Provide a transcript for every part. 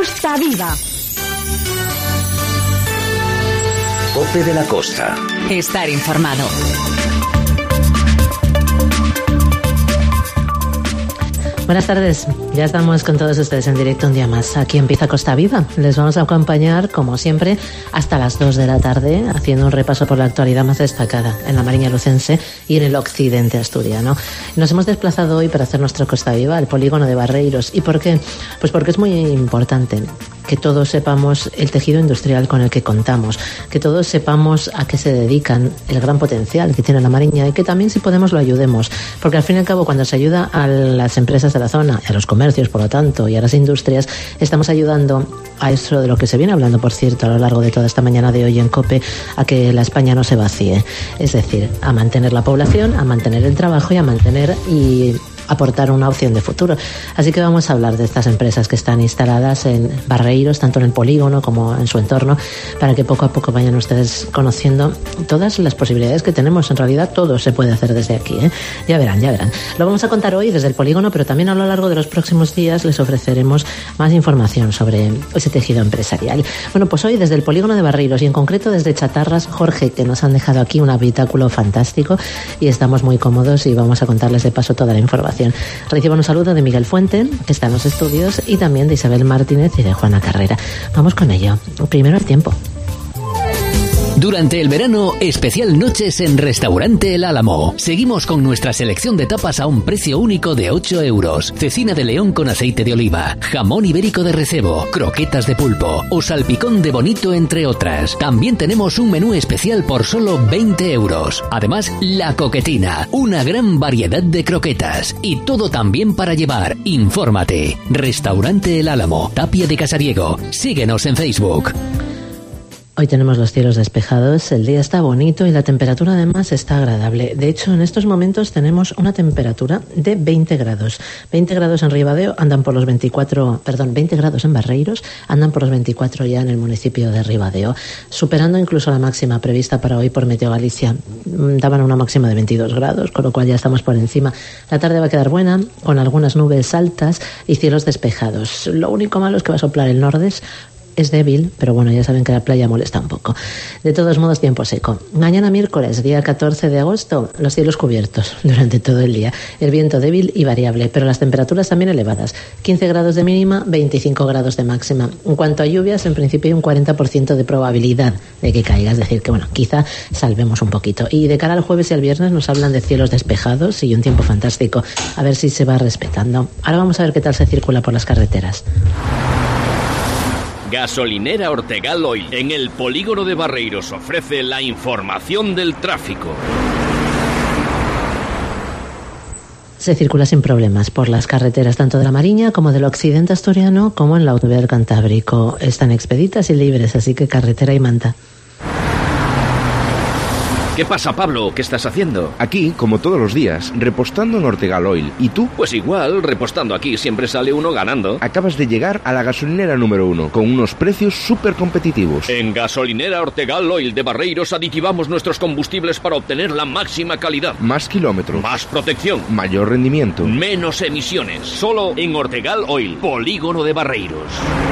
Costa Viva. COPE de la Costa. Estar informado. Buenas tardes, ya estamos con todos ustedes en directo un día más. Aquí empieza Costa Viva. Les vamos a acompañar, como siempre, hasta las 2 de la tarde, haciendo un repaso por la actualidad más destacada en la Mariña Lucense y en el occidente asturiano. Nos hemos desplazado hoy para hacer nuestra Costa Viva al polígono de Barreiros. ¿Y por qué? Pues porque es muy importante que todos sepamos el tejido industrial con el que contamos, que todos sepamos a qué se dedican, el gran potencial que tiene la Mariña y que también, si podemos, lo ayudemos. Porque al fin y al cabo, cuando se ayuda a las empresas de la zona, a los comercios, por lo tanto, y a las industrias, estamos ayudando a eso de lo que se viene hablando, por cierto, a lo largo de toda esta mañana de hoy en COPE, a que la España no se vacíe. Es decir, a mantener la población, a mantener el trabajo y a mantener y aportar una opción de futuro. Así que vamos a hablar de estas empresas que están instaladas en Barreiros, tanto en el polígono como en su entorno, para que poco a poco vayan ustedes conociendo todas las posibilidades que tenemos. En realidad todo se puede hacer desde aquí, ¿eh? Ya verán, ya verán. Lo vamos a contar hoy desde el polígono, pero también a lo largo de los próximos días les ofreceremos más información sobre ese tejido empresarial. Bueno, pues hoy desde el polígono de Barreiros y en concreto desde Chatarras, Jorge, que nos han dejado aquí un habitáculo fantástico y estamos muy cómodos y vamos a contarles de paso toda la información. Recibo un saludo de Miguel Fuente, que está en los estudios, y también de Isabel Martínez y de Juana Carrera. Vamos con ello. Primero el tiempo. Durante el verano, especial noches en Restaurante El Álamo. Seguimos con nuestra selección de tapas a un precio único de 8 euros. Cecina de león con aceite de oliva, jamón ibérico de recebo, croquetas de pulpo o salpicón de bonito, entre otras. También tenemos un menú especial por solo 20 euros. Además, la coquetina, una gran variedad de croquetas y todo también para llevar. Infórmate. Restaurante El Álamo, Tapia de Casariego. Síguenos en Facebook. Hoy tenemos los cielos despejados, el día está bonito y la temperatura además está agradable. De hecho, en estos momentos tenemos una temperatura de 20 grados. 20 grados en Ribadeo, 20 grados en Barreiros, andan por los 24 ya en el municipio de Ribadeo, superando incluso la máxima prevista para hoy por Meteo Galicia. Daban una máxima de 22 grados, con lo cual ya estamos por encima. La tarde va a quedar buena, con algunas nubes altas y cielos despejados. Lo único malo es que va a soplar el nordés. Es débil, pero bueno, ya saben que la playa molesta un poco. De todos modos, tiempo seco. Mañana miércoles, día 14 de agosto, los cielos cubiertos durante todo el día. El viento débil y variable, pero las temperaturas también elevadas. 15 grados de mínima, 25 grados de máxima. En cuanto a lluvias, en principio hay un 40% de probabilidad de que caiga. Es decir, que bueno, quizá salvemos un poquito. Y de cara al jueves y al viernes nos hablan de cielos despejados y un tiempo fantástico. A ver si se va respetando. Ahora vamos a ver qué tal se circula por las carreteras. Gasolinera Ortegal Oil en el polígono de Barreiros ofrece la información del tráfico. Se circula sin problemas por las carreteras tanto de la Mariña como del occidente asturiano como en la autovía del Cantábrico. Están expeditas y libres, así que carretera y manta. ¿Qué pasa, Pablo? ¿Qué estás haciendo? Aquí, como todos los días, repostando en Ortegal Oil. ¿Y tú? Pues igual, repostando aquí siempre sale uno ganando. Acabas de llegar a la gasolinera número 1, con unos precios súper competitivos. En Gasolinera Ortegal Oil de Barreiros aditivamos nuestros combustibles para obtener la máxima calidad. Más kilómetros. Más protección. Mayor rendimiento. Menos emisiones. Solo en Ortegal Oil, polígono de Barreiros.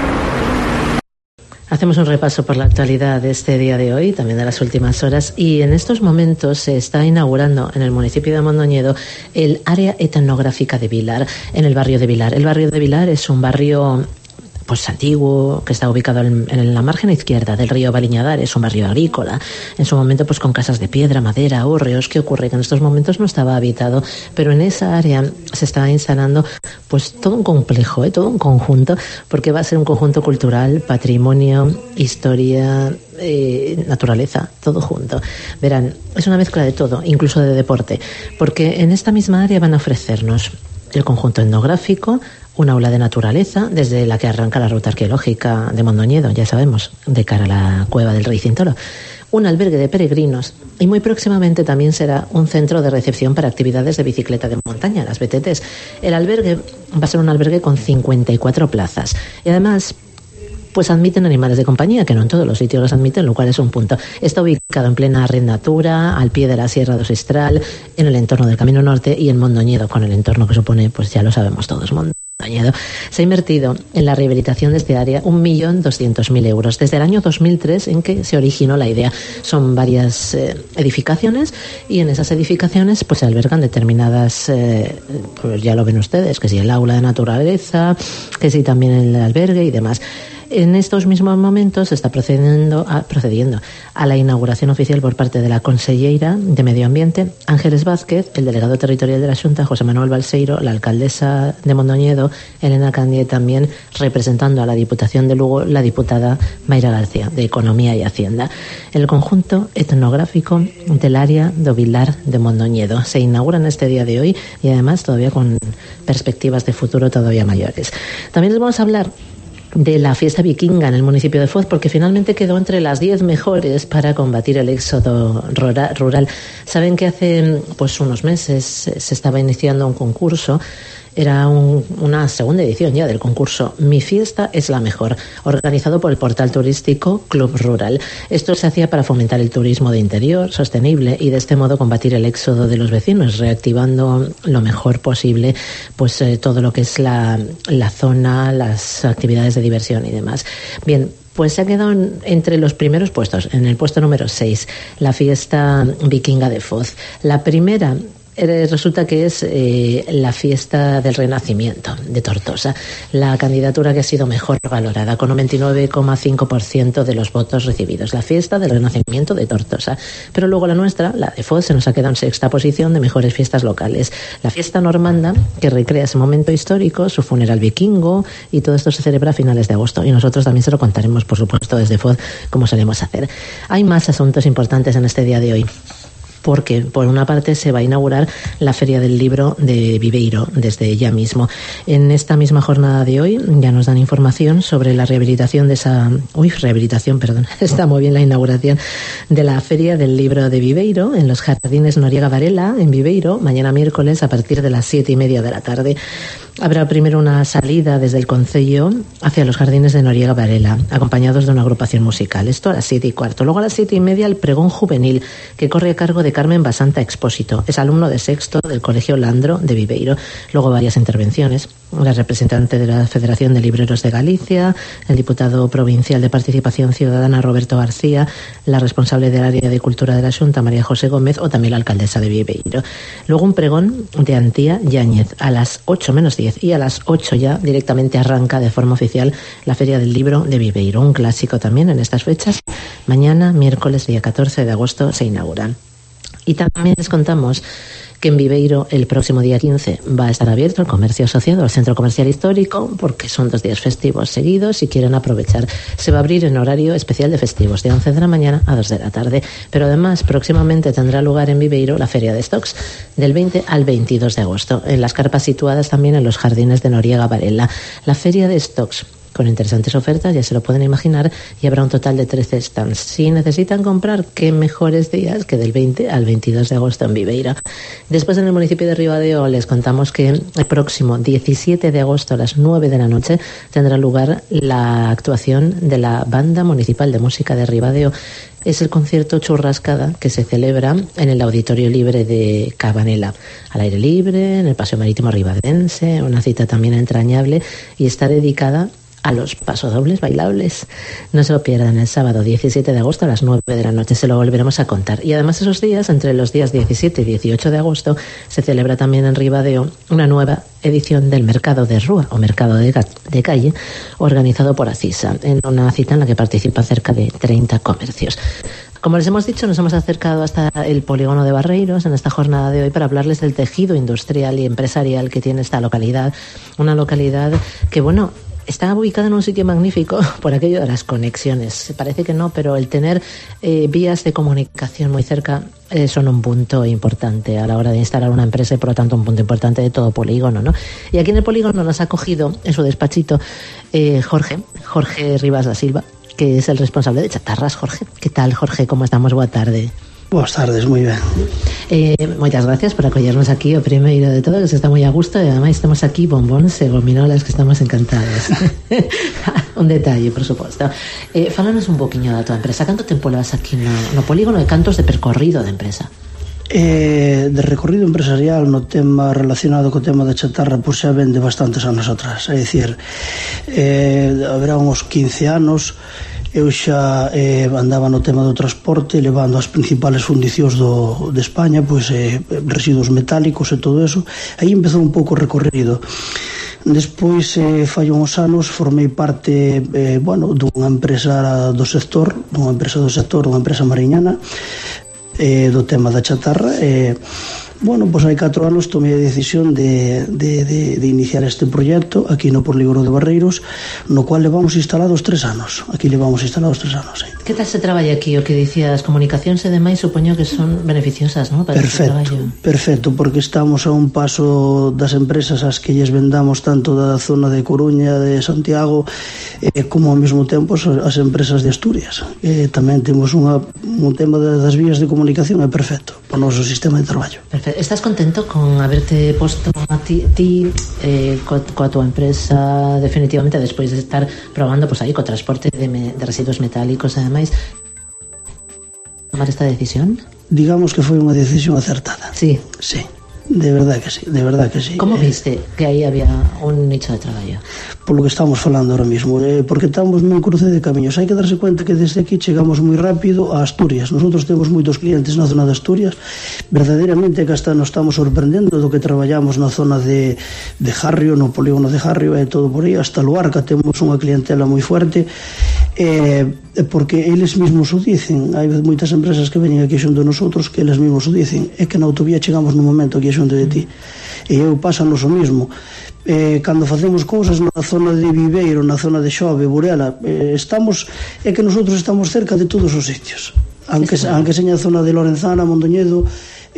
Hacemos un repaso por la actualidad de este día de hoy, también de las últimas horas, y en estos momentos se está inaugurando en el municipio de Mondoñedo el área etnográfica de Vilar, en el barrio de Vilar. El barrio de Vilar es un barrio pues antiguo, que está ubicado en la margen izquierda del río Baliñadar. Es un barrio agrícola, en su momento pues con casas de piedra, madera, hórreos. ¿Qué ocurre? Que en estos momentos no estaba habitado, pero en esa área se está instalando pues todo un complejo, todo un conjunto, porque va a ser un conjunto cultural, patrimonio, historia, naturaleza, todo junto. Verán, es una mezcla de todo, incluso de deporte, porque en esta misma área van a ofrecernos el conjunto etnográfico, un aula de naturaleza, desde la que arranca la ruta arqueológica de Mondoñedo, ya sabemos, de cara a la cueva del Rey Cintoro, un albergue de peregrinos y muy próximamente también será un centro de recepción para actividades de bicicleta de montaña, las BTTs. El albergue va a ser un albergue con 54 plazas y además pues admiten animales de compañía, que no en todos los sitios los admiten, lo cual es un punto. Está ubicado en plena red natura, al pie de la Sierra de Osistral, en el entorno del Camino Norte y en Mondoñedo, con el entorno que supone, pues ya lo sabemos todos, Mondoñedo. Se ha invertido en la rehabilitación de este área 1.200.000 euros desde el año 2003 en que se originó la idea. Son varias edificaciones y en esas edificaciones pues se albergan determinadas, pues ya lo ven ustedes, que si el aula de naturaleza, que si también el albergue y demás. En estos mismos momentos se está procediendo a la inauguración oficial por parte de la consellera de Medio Ambiente, Ángeles Vázquez, el delegado territorial de la Xunta, José Manuel Balseiro, la alcaldesa de Mondoñedo, Elena Candie, también representando a la Diputación de Lugo, la diputada Mayra García, de Economía y Hacienda. El conjunto etnográfico del área do Vilar de Mondoñedo se inaugura en este día de hoy y además todavía con perspectivas de futuro todavía mayores. También les vamos a hablar de la fiesta vikinga en el municipio de Foz, porque finalmente quedó entre las 10 mejores para combatir el éxodo rural. Saben que hace pues unos meses se estaba iniciando un concurso. Era una segunda edición ya del concurso Mi Fiesta es la Mejor, organizado por el portal turístico Club Rural. Esto se hacía para fomentar el turismo de interior sostenible y de este modo combatir el éxodo de los vecinos, reactivando lo mejor posible pues todo lo que es la zona, las actividades de diversión y demás. Bien, pues se ha quedado entre los primeros puestos, en el puesto número 6, la fiesta vikinga de Foz. La primera resulta que es la fiesta del Renacimiento de Tortosa, la candidatura que ha sido mejor valorada, con un 29,5% de los votos recibidos. La fiesta del Renacimiento de Tortosa. Pero luego la nuestra, la de Foz, se nos ha quedado en sexta posición de mejores fiestas locales. La fiesta normanda, que recrea ese momento histórico, su funeral vikingo, y todo esto se celebra a finales de agosto. Y nosotros también se lo contaremos, por supuesto, desde Foz, como solemos hacer. Hay más asuntos importantes en este día de hoy, porque por una parte se va a inaugurar la Feria del Libro de Viveiro desde ya mismo. En esta misma jornada de hoy ya nos dan información sobre la rehabilitación de esa... está muy bien la inauguración de la Feria del Libro de Viveiro en los Jardines Noriega Varela, en Viveiro, mañana miércoles a partir de las 7:30 de la tarde. Habrá primero una salida desde el concello hacia los Jardines de Noriega Varela, acompañados de una agrupación musical. Esto a las 7:15. Luego a las 7:30 el pregón juvenil, que corre a cargo de Carmen Basanta Expósito. Es alumno de sexto del Colegio Landro de Viveiro. Luego varias intervenciones. La representante de la Federación de Libreros de Galicia, el diputado provincial de Participación Ciudadana Roberto García, la responsable del área de Cultura de la Xunta María José Gómez o también la alcaldesa de Viveiro. Luego un pregón de Antía Yáñez a las 8:10 y a las 8 ya directamente arranca de forma oficial la Feria del Libro de Viveiro. Un clásico también en estas fechas. Mañana, miércoles, día 14 de agosto, se inaugura. Y también les contamos que en Viveiro el próximo día 15 va a estar abierto el comercio asociado al centro comercial histórico, porque son 2 días festivos seguidos y quieren aprovechar. Se va a abrir en horario especial de festivos, de 11 de la mañana a 2 de la tarde. Pero además próximamente tendrá lugar en Viveiro la Feria de Stocks del 20 al 22 de agosto, en las carpas situadas también en los Jardines de Noriega Varela. La Feria de Stocks, con interesantes ofertas, ya se lo pueden imaginar, y habrá un total de 13 stands. Si necesitan comprar, qué mejores días que del 20 al 22 de agosto en Viveiro. Después, en el municipio de Ribadeo, les contamos que el próximo 17 de agosto a las 9 de la noche tendrá lugar la actuación de la Banda Municipal de Música de Ribadeo. Es el concierto Churrascada, que se celebra en el Auditorio Libre de Cabanela, al aire libre, en el Paseo Marítimo Ribadense, una cita también entrañable, y está dedicada a los pasodobles bailables. No se lo pierdan, el sábado 17 de agosto a las 9 de la noche, se lo volveremos a contar. Y además esos días, entre los días 17 y 18 de agosto, se celebra también en Ribadeo una nueva edición del Mercado de Rúa, o Mercado de Calle, organizado por Acisa, en una cita en la que participan cerca de 30 comercios. Como les hemos dicho, nos hemos acercado hasta el polígono de Barreiros en esta jornada de hoy para hablarles del tejido industrial y empresarial que tiene esta localidad. Una localidad que, bueno, está ubicada en un sitio magnífico por aquello de las conexiones. Parece que no, pero el tener vías de comunicación muy cerca son un punto importante a la hora de instalar una empresa y por lo tanto un punto importante de todo polígono, ¿no? Y aquí en el polígono nos ha acogido en su despachito Jorge Rivas da Silva, que es el responsable de Chatarras. Jorge, ¿qué tal, Jorge? ¿Cómo estamos? Boa tarde. Boas tardes, moi ben. Moitas gracias por acollernos aquí, o primeiro de todo, que se está moi a gusto, e ademais temos aquí bombóns e gominolas que estamos encantados. Un detalle, por suposto. Fálanos un poquinho da tua empresa. Canto tempo levas aquí no polígono e cantos de percorrido da empresa? De recorrido empresarial no tema relacionado co tema da chatarra, pois xa vende bastantes anos atrás, é dicir, haberá uns 15 anos eu xa andaba no tema do transporte, levando as principales fundicións de España, pois residuos metálicos e todo eso. Aí empezou un pouco o recorrido. Despois, fai uns anos, formei parte dunha empresa do sector, unha empresa mariñana, do tema da chatarra. Pois hai 4 anos tomei a decisión de iniciar este proxecto aquí no Polígono de Barreiros, no cual levamos instalados 3 anos. Aquí levamos instalados 3 anos, sí. Que tal se traballa aquí? O que dicías, comunicacións e demais, supoño que son beneficiosas, non? Perfecto, porque estamos a un paso das empresas ás que lles vendamos tanto da zona de Coruña, de Santiago, como ao mesmo tempo as empresas de Asturias. Tamén temos un tema das vías de comunicación, é perfecto para o noso sistema de traballo. Perfecto. Estás contento con haberte posto a ti coa tua empresa definitivamente despois de estar probando aí co transporte de residuos metálicos e demais, tomar esta decisión? Digamos que foi unha decisión acertada. Sí. Sí. De verdad que sí. Como viste que aí había un nicho de traballo? Polo que estamos falando ahora mismo, porque estamos nun cruce de camiños. Hai que darse cuenta que desde aquí chegamos moi rápido a Asturias. Nosotros temos moitos clientes na zona de Asturias. Verdadeiramente que hasta nos estamos sorprendendo do que traballamos na zona de Jarrio, no polígono de Jarrio e todo por aí, hasta Luarca temos unha clientela moi fuerte, porque eles mesmos o dicen. Hai moitas empresas que veñen aquí xunto a nosotros que eles mesmos o dicen, é que na autovía chegamos nun momento aquí xunto de ti, e eu pásanos o mismo. Cando facemos cousas na zona de Viveiro, na zona de Xove, Burela, é que nosotros estamos cerca de todos os sitios, aunque seña a zona de Lorenzana, Mondoñedo,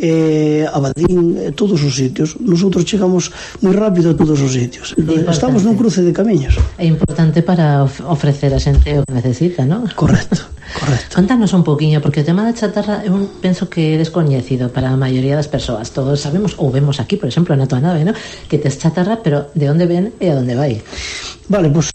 Abadín, todos os sitios. Nosotros chegamos moi rápido a todos os sitios. Estamos nun cruce de camiños. É importante para ofrecer a xente o que necesita, non? Correcto. Contanos un poquinho, porque o tema da chatarra eu penso que é descoñecido para a maioría das persoas. Todos sabemos, ou vemos aquí, por exemplo, na tua nave, ¿no?, que tes chatarra, pero de onde ven e a onde vai? Vale, pois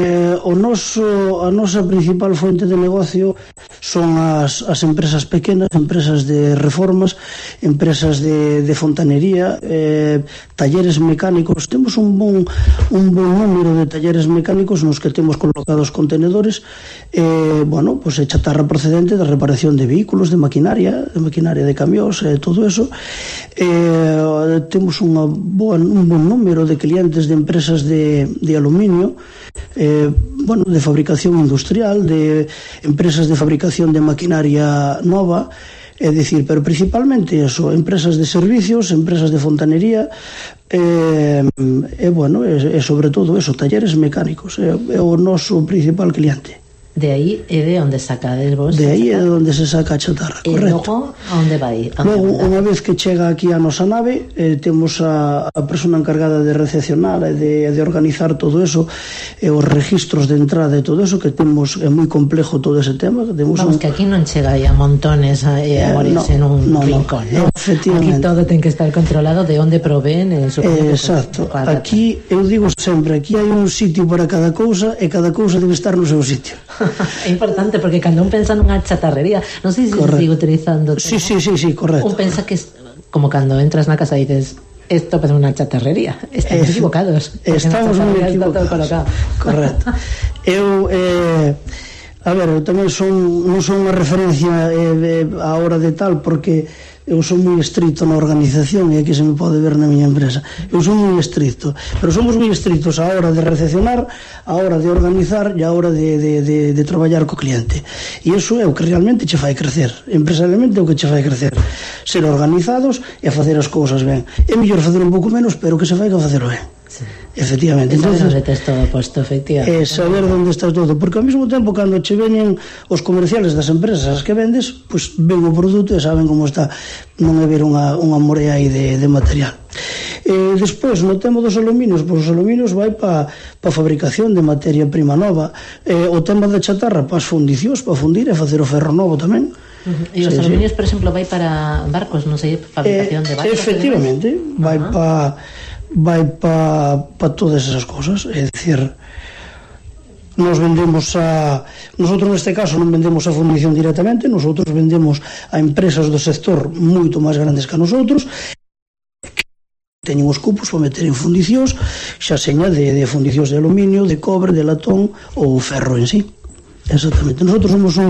a nosa principal fonte de negocio son as empresas pequenas, empresas de reformas, empresas de fontanería, talleres mecánicos. Temos un bon número de talleres mecánicos nos que temos colocados contenedores, pois é chatarra procedente da reparación de vehículos, de maquinaria de camións, todo eso. Temos un bon número de clientes de empresas de aluminio, de fabricación industrial, de empresas de fabricación de maquinaria nova, é dicir, pero principalmente eso, empresas de servicios, empresas de fontanería, e sobre todo eso, talleres mecánicos, é o noso principal cliente. De aí é de onde sacades vos? De aí é de onde se saca a chatarra, correcto. E logo, a onde vai? Logo, unha vez que chega aquí a nosa nave, temos a persona encargada de recepcionar e de organizar todo eso, os registros de entrada e todo eso, que temos, é moi complejo todo ese tema. Vamos, que aquí non chega aí a montones a morirse nun rincón, non? Aquí todo ten que estar controlado de onde provén. Exacto. Aquí, eu digo sempre, aquí hai un sitio para cada cousa e cada cousa debe estar no seu sitio. É importante, porque cando un pensa nunha chatarrería, non sei se se sigue utilizando. Sí, correcto. Un pensa que como cando entras na casa e dices, esto parece unha chatarrería. Estamos equivocados. Estamos moi equivocados. Correcto. Eu tamén non son unha referencia a hora de tal, porque eu son moi estricto na organización, e aquí se me pode ver na miña empresa. Eu son moi estricto, pero somos moi estrictos a hora de recepcionar, a hora de organizar e a hora de traballar co cliente. E iso é o que realmente che fai crecer. Empresarialmente é o que che fai crecer. Ser organizados e facer as cousas ben. É mellor facer un pouco menos, pero que se fai que facelo ben. Sí. Efectivamente. Entonces, onde tes todo posto, efectivamente. Saber onde está todo, porque ao mesmo tempo cando che veñen os comerciales das empresas as que vendes, pois ven o produto e saben como está, non é ver unha morea aí de material. Despois, no tema dos aluminios, pois os aluminios vai para fabricación de materia prima nova. O tema da chatarra para as fundicións, para fundir e facer o ferro novo tamén. E os aluminios, por exemplo, vai para barcos, non sei, fabricación de barcos. Efectivamente, vai para todas esas cousas, é dicir, nosotros neste caso non vendemos a fundición directamente, nosotros vendemos a empresas do sector moito máis grandes que a nosotros, que teñen os cupos para meter en fundicións, xa seña de fundicións de aluminio, de cobre, de latón ou ferro en sí. Exactamente, nosotros somos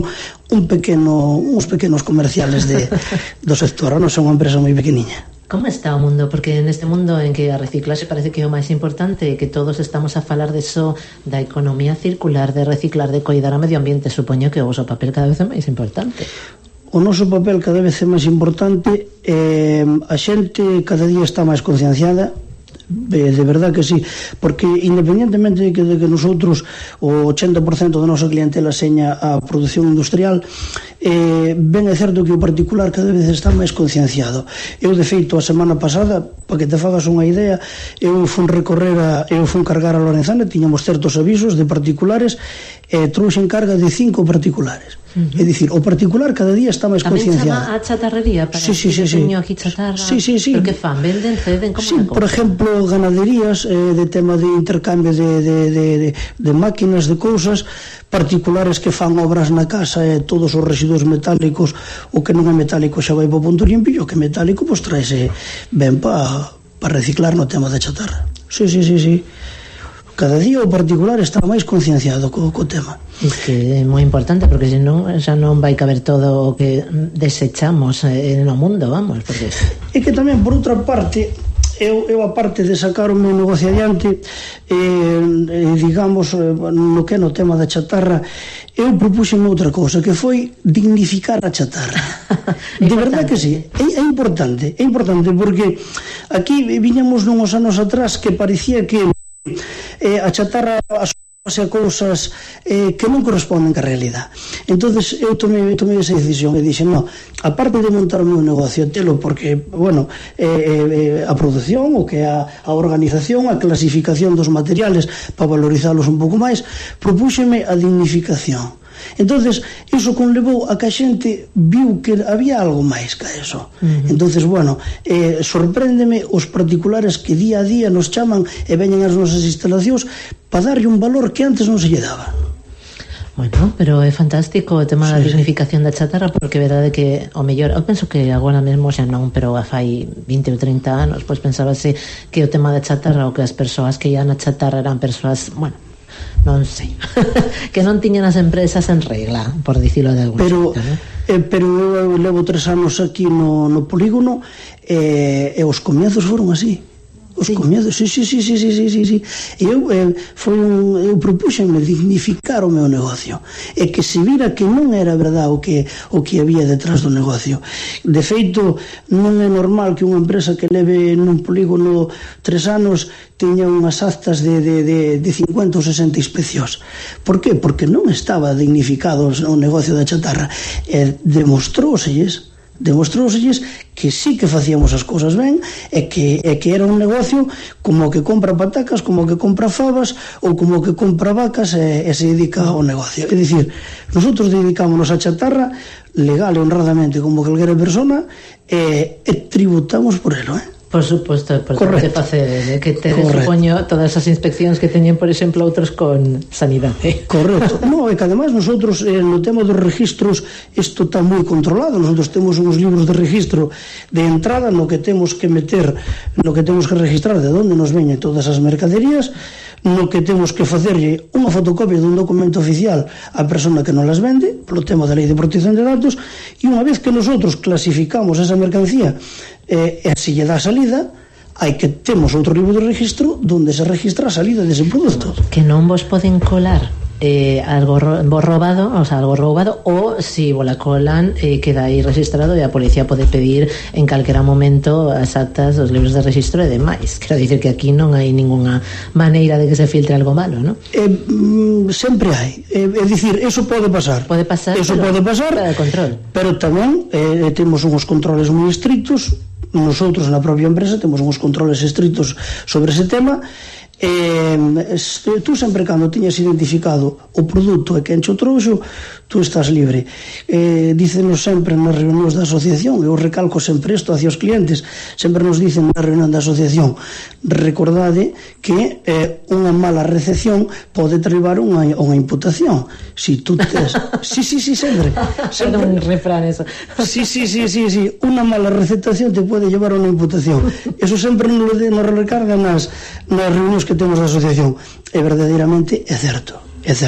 uns pequenos comerciales do sector, non son unha empresa moi pequeniña. Como está o mundo? Porque neste mundo en que a reciclaxe parece que é o máis importante, que todos estamos a falar de eso, da economía circular, de reciclar, de coidar o medio ambiente, supoño que o vosso papel cada vez é máis importante. O noso papel cada vez é máis importante, a xente cada día está máis concienciada, de verdad que sí, porque independentemente de que nosotros o 80% da nosa clientela seña a produción industrial, ben é certo que o particular cada vez está máis concienciado. Eu, de feito, a semana pasada, para que te fagas unha idea, eu fun cargar a Lorenzana, tiñamos certos avisos de particulares, trouxe en carga de 5 particulares. É dicir, o particular cada día está máis concienciado. Tamén chama a chatarrería para sí. teño aquí chatarra. Sí. Pero que fan? Venden, ceden, como sí, por exemplo, ganaderías, de tema de intercambio de máquinas, de cousas, particulares que fan obras na casa, todos os residuos metálicos, o que non é metálico xa vai para o punto limpio, o que é metálico pois traese ben para reciclar no tema da chatarra. Sí. Cada día o particular está máis concienciado co tema. É que é moi importante, porque senón xa non vai caber todo o que desechamos no mundo, vamos, porque... E que tamén, por outra parte, eu aparte de sacar o meu negocio adiante, digamos, no que é no tema da chatarra, eu propúxeme outra cousa, que foi dignificar a chatarra. De verdad que sí, é importante, porque aquí viñamos nunhos anos atrás que parecía que a chatarra asociase a cousas que non corresponden ca realidade. Entonces eu tomei esa decisión e dixen, no, aparte de montar o meu negocio, telo porque, bueno, a produción, o que é a organización, a clasificación dos materiales para valorizalos un pouco máis, propúxeme a dignificación. Entonces iso conlevou a que a xente viu que había algo máis que eso. Entonces, bueno, sorpréndeme os particulares que día a día nos chaman e veñen ás nosas instalacións para darlle un valor que antes non se lle daba. Bueno, pero é fantástico o tema da dignificación da chatarra, porque é verdade que o mellor, eu penso que agora mesmo xa non, pero a fai 20 ou 30 anos pois pensábase que o tema da chatarra, ou que as persoas que ian a chatarra eran persoas, bueno, non sei, que non tiñan as empresas en regla, por dicilo de algún xeito, ¿no? Pero eu levo 3 anos aquí no polígono, e os comienzos foron así. Os comienzos, sí. Eu propúxenme dignificar o meu negocio, e que se vira que non era verdade o que había detrás do negocio. De feito, non é normal que unha empresa que leve nun polígono 3 anos teña unhas actas de 50 ou 60 inspeccións. Por que? Porque non estaba dignificado o negocio da chatarra, e demostróuselles que sí que facíamos as cousas ben, e que era un negocio como que compra patacas, como que compra fabas, ou como que compra vacas e se dedica ao negocio. É dicir, nosotros dedicámonos a chatarra legal e honradamente como calquera persona, e tributamos por elo, Por suposto, é importante facer que te supoño todas as inspeccións que teñen, por exemplo, outros con sanidade. Correcto. No, e que además nosotros no tema dos registros isto está moi controlado. Nosotros temos uns libros de registro de entrada no que temos que meter, no que temos que registrar de onde nos veñen todas as mercaderías, no que temos que facerlle unha fotocopia dun documento oficial á persona que nos las vende, polo tema da Lei de Protección de Datos, e unha vez que nosotros clasificamos esa mercancía e se lle dá salida, hai que temos outro libro de registro onde se registra a salida dese produto. Que non vos poden colar algo roubado, ou si vos la colan queda aí registrado e a policía pode pedir en calquera momento as actas, os libros de registro e demais. Quero dicir que aquí non hai ninguna maneira de que se filtre algo malo, non? Sempre hai, é dicir, eso pode pasar, eso pode pasar, pero tamén temos uns controles moi estrictos. Nosotros na propia empresa temos uns controles estrictos sobre ese tema, tú sempre cando tiñas identificado o produto e quen cho trouxo, tú estás libre. Dícenos sempre nas reunións da asociación, eu recalco sempre isto hacia os clientes, sempre nos dicen na reunión da asociación, recordade que unha mala recepción pode levar unha imputación. Si tú tes... Sí, sempre. Era un refrán eso. Sí. Unha mala receptación te pode llevar a unha imputación. Eso sempre nos recarga nas reunións que temos da asociación. E verdadeiramente é certo.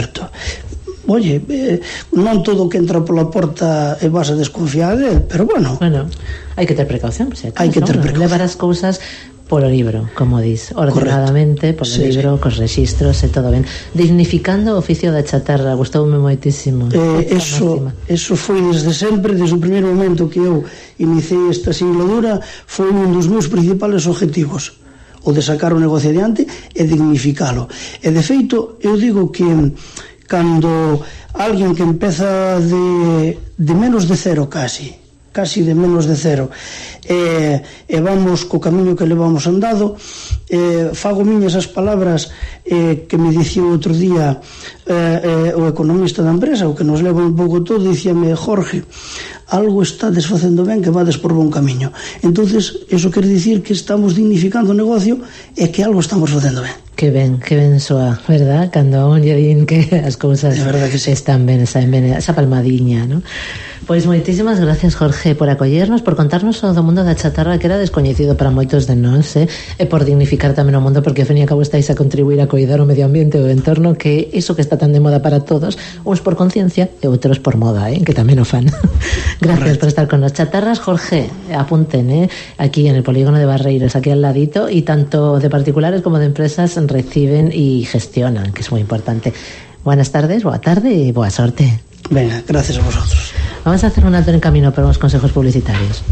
Oye, non todo o que entra pola porta vas a desconfiar dele, pero bueno. Bueno, hai que ter precaución, hai que ter precaución. Levar as cousas polo libro, como dis, ordenadamente, polo libro, cos rexistros e todo ben. Dignificando o oficio da chatarra, gustoume moitísimo. Eso foi desde sempre, desde o primeiro momento que eu iniciei esta singladura, foi un dos meus principales objetivos, o de sacar o negocio adiante e dignificalo. E de feito, eu digo que cando alguén que empeza de menos de cero casi de menos de cero e vamos co camiño que levamos andado, fago miñas as palabras que me dicía outro día o economista da empresa, o que nos leva un pouco todo, dicíame: Jorge, algo está desfacendo ben que vades por bon camiño. Entonces, eso quere dicir que estamos dignificando o negocio e que algo estamos facendo ben. Que ben soa, verdad? Cando lle din que as cousas están ben, esa palmadiña, ¿no? Pois moitísimas gracias, Jorge, por acollernos, por contarnos o do mundo da chatarra que era descoñecido para moitos de nós, e por dignificar tamén o mundo, porque ao fin e ao cabo estáis a contribuir a coidar o medio ambiente e o entorno, que iso que está tan de moda para todos, uns por conciencia e outros por moda, que tamén o fan. Gracias por estar con nos. Chatarras, Jorge, apunten, aquí en el polígono de Barreiros, aquí al ladito, y tanto de particulares como de empresas reciben y gestionan, que es muy importante. Buenas tardes, boa tarde y boa sorte. Venga, gracias a vosotros. Vamos a hacer un alto en camino para unos consejos publicitarios.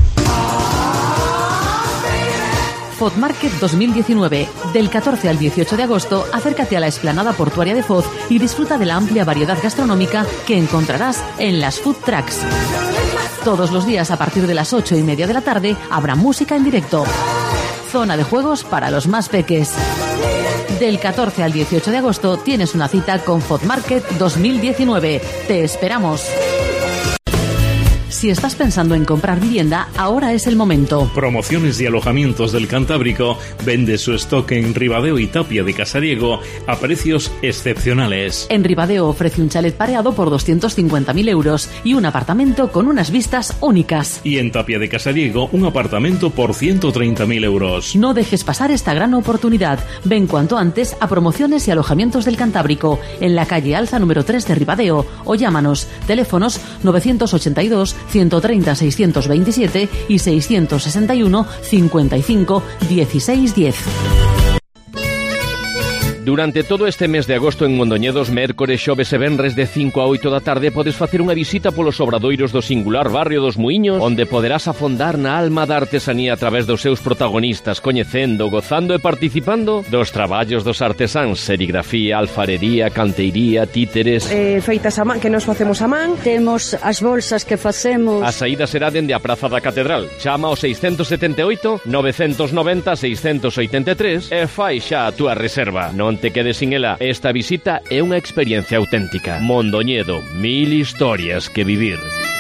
Foz Market 2019. Del 14 al 18 de agosto, acércate a la explanada portuaria de Foz y disfruta de la amplia variedad gastronómica que encontrarás en las food trucks. Todos los días a partir de las 8:30 de la tarde habrá música en directo. Zona de juegos para los más peques. Del 14 al 18 de agosto tienes una cita con Foz Market 2019. ¡Te esperamos! Si estás pensando en comprar vivienda, ahora es el momento. Promociones y Alojamientos del Cantábrico vende su stock en Ribadeo y Tapia de Casariego a precios excepcionales. En Ribadeo ofrece un chalet pareado por 250.000 euros y un apartamento con unas vistas únicas. Y en Tapia de Casariego, un apartamento por 130.000 euros. No dejes pasar esta gran oportunidad. Ven cuanto antes a Promociones y Alojamientos del Cantábrico, en la calle Alza número 3 de Ribadeo, o llámanos, teléfonos 982 130 627 y 661 55 16 10. Durante todo este mes de agosto en Mondoñedos, mércores, xoves e venres de 5 a 8 da tarde podes facer unha visita polos obradoiros do singular barrio dos Muiños, onde poderás afondar na alma da artesanía a través dos seus protagonistas, coñecendo, gozando e participando dos traballos dos artesáns, serigrafía, alfarería, canteiría, títeres... feitas a man, que nos facemos a man. Temos as bolsas que facemos. A saída será dende a Praza da Catedral. Chama ao 678 990 683 e fai xa a túa reserva. Non te quedes sin ela. Esta visita é unha experiencia auténtica. Mondoñedo, 1000 historias que vivir.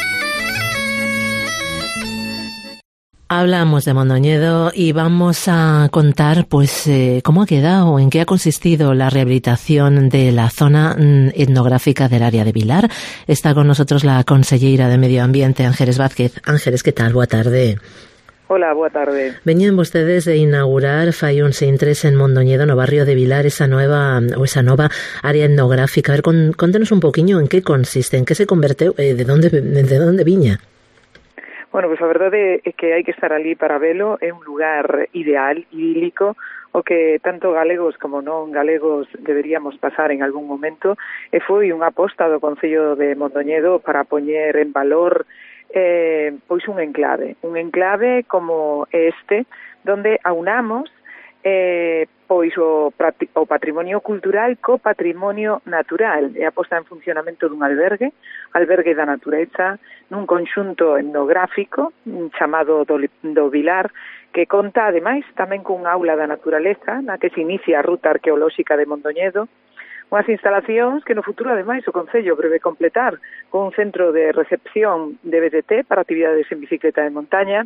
Hablamos de Mondoñedo y vamos a contar pues cómo ha quedado, en qué ha consistido la rehabilitación de la zona etnográfica del área de Vilar. Está con nosotros la conselleira de Medio Ambiente, Ángeles Vázquez. Ángeles, ¿qué tal? Boa tarde. Hola, boa tarde. Veñen vostedes de inaugurar fai uns intres en Mondoñedo, no barrio de Vilar, esa nova área etnográfica. A ver, contenos un poquinho en que consiste, en que se converteu, de onde viña. Bueno, pues a verdade é que hai que estar ali para velo. É un lugar ideal, idílico, o que tanto galegos como non galegos deberíamos pasar en algún momento, e foi unha aposta do Concello de Mondoñedo para poñer en valor pois un enclave como este, donde aunamos pois o patrimonio cultural co patrimonio natural e a posta en funcionamento dun albergue da natureza, nun conxunto etnográfico chamado do Vilar, que conta, ademais, tamén cun aula da naturaleza na que se inicia a ruta arqueolóxica de Mondoñedo, unhas instalacións que no futuro, ademais, o Concello prevé completar con un centro de recepción de BTT para actividades en bicicleta de montaña,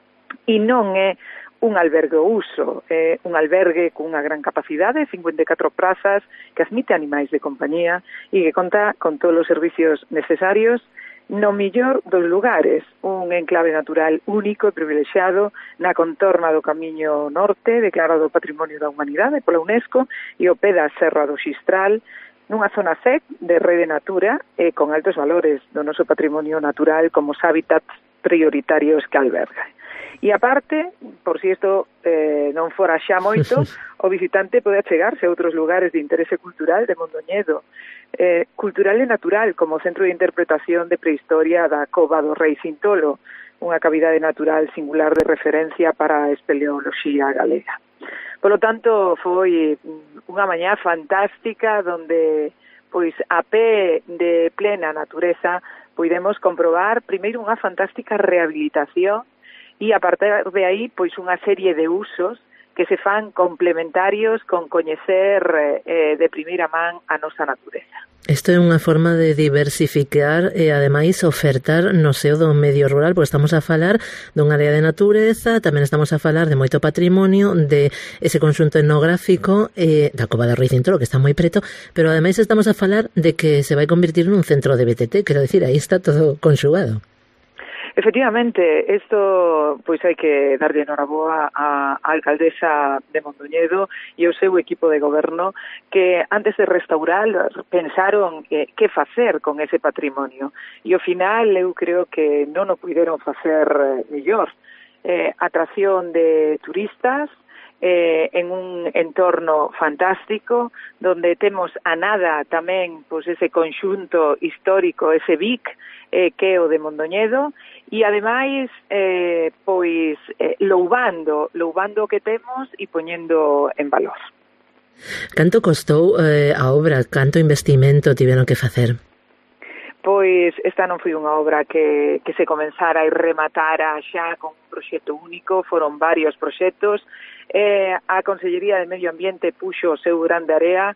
e non é un albergue ao uso, é un albergue cunha gran capacidade, 54 prazas, que admite animais de compañía e que conta con todos os servicios necesarios no millor dos lugares, un enclave natural único e privilexiado na contorna do Camiño Norte, declarado Patrimonio da Humanidade pola UNESCO, e o pé da Serra do Xistral, nunha zona sec de Rede Natura e con altos valores do noso patrimonio natural como os hábitats prioritarios que alberga. E aparte, por si isto non fora xa moito, o visitante pode achegarse a outros lugares de interese cultural de Mondoñedo, cultural e natural, como o Centro de Interpretación de Prehistoria da Cova do Rei Cintolo, unha cavidade natural singular de referencia para a espeleoloxía galega. Por lo tanto, foi unha mañá fantástica donde, pois, a pé de plena natureza, podemos comprobar primeiro unha fantástica rehabilitación e a partir de aí, pois, unha serie de usos que se fan complementarios con coñecer de primeira man a nosa natureza. Isto é unha forma de diversificar e, ademais, ofertar no seo do medio rural, porque estamos a falar dunha área de natureza, tamén estamos a falar de moito patrimonio, de ese conxunto etnográfico da Cova do Rei Cintolo, que está moi preto, pero, ademais, estamos a falar de que se vai convertir nun centro de BTT, quero dicir, aí está todo conxugado. Efectivamente, isto pois hai que darlle enhoraboa á alcaldesa de Mondoñedo e ao seu equipo de goberno que antes de restaurar pensaron que facer con ese patrimonio e ao final eu creo que non o puideron facer mellor. Atracción de turistas en un entorno fantástico donde temos a nada tamén pois ese conxunto histórico, ese Vic que é o de Mondoñedo e ademais pois louvando o que temos e poñendo en valor. Canto costou a obra? Canto investimento tiveron que facer? Pois esta non foi unha obra que se comenzara e rematara xa con un proxecto único, foron varios proxectos. A Consellería de Medio Ambiente puxo o seu grande area,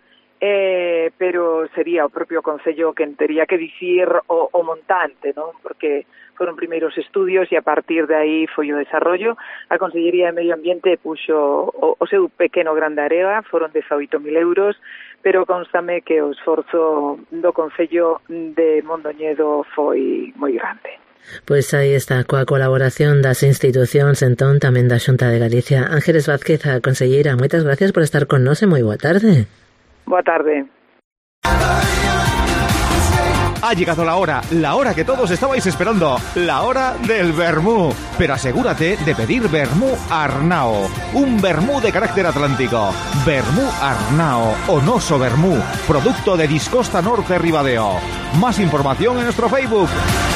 pero sería o propio Concello que tería que dicir o montante, non? Porque foron primeiros estudios e a partir de aí foi o desarrollo. A Consellería de Medio Ambiente puxo o seu pequeno grande area, foron 18.000 euros, pero constame que o esforzo do Concello de Mondoñedo foi moi grande. Pois aí está, coa colaboración das institucións, entón, tamén da Xunta de Galicia. Ángeles Vázquez, a conselleira, moitas gracias por estar con nós e moi boa tarde. Boa tarde. Ha llegado la hora que todos estabais esperando, la hora del vermú. Pero asegúrate de pedir vermú Arnao, un vermú de carácter atlántico. Vermú Arnao, Onoso Vermú, producto de Discosta Norte Ribadeo. Más información en nuestro Facebook.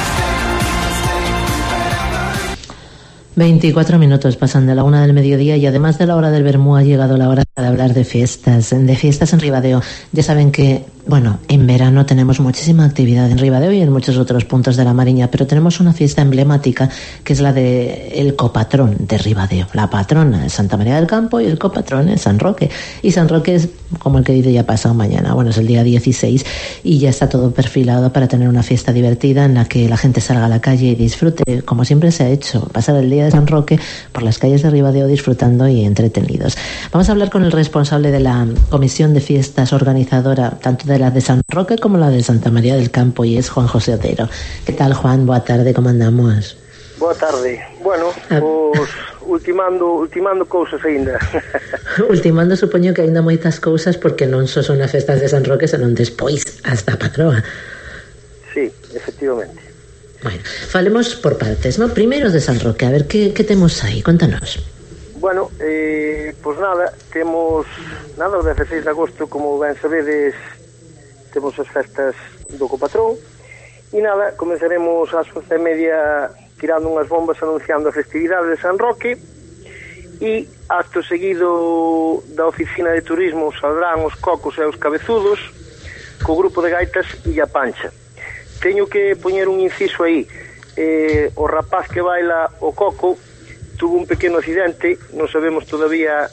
24 minutos pasan de la 1 del mediodía y además de la hora del vermú ha llegado la hora de hablar de fiestas en Ribadeo. Ya saben que, bueno, en verano tenemos muchísima actividad en Ribadeo y en muchos otros puntos de la Mariña, pero tenemos una fiesta emblemática que es la del copatrón de Ribadeo. La patrona es Santa María del Campo y el copatrón es San Roque. Y San Roque es, como el que dice, ya pasado mañana. Bueno, es el día 16 y ya está todo perfilado para tener una fiesta divertida en la que la gente salga a la calle y disfrute, como siempre se ha hecho, pasar el día de San Roque por las calles de Ribadeo disfrutando y entretenidos. Vamos a hablar con el responsable de la Comisión de Fiestas organizadora, tanto de la de San Roque como la de Santa María del Campo, y es Juan José Otero. ¿Qué tal, Juan? Boa tarde, como andamos? Boa tarde. Bueno, pues ultimando cousas aínda. Ultimando, supoño que aínda moitas cousas porque non só son as festas de San Roque, senón despois hasta a patroa. Sí, efectivamente. Bueno, falemos por partes, ¿no? Primeiro de San Roque, a ver, que temos aí? Contanos. Bueno, pues nada, temos o 16 de agosto, como ben sabedes, temos as festas do copatrón, e nada, comenzaremos ás 11:30 tirando unhas bombas anunciando a festividade de San Roque, e acto seguido da oficina de turismo saldrán os cocos e os cabezudos co grupo de gaitas e a pancha. Teño que poñer un inciso aí. O rapaz que baila o coco tuvo un pequeno accidente, non sabemos todavía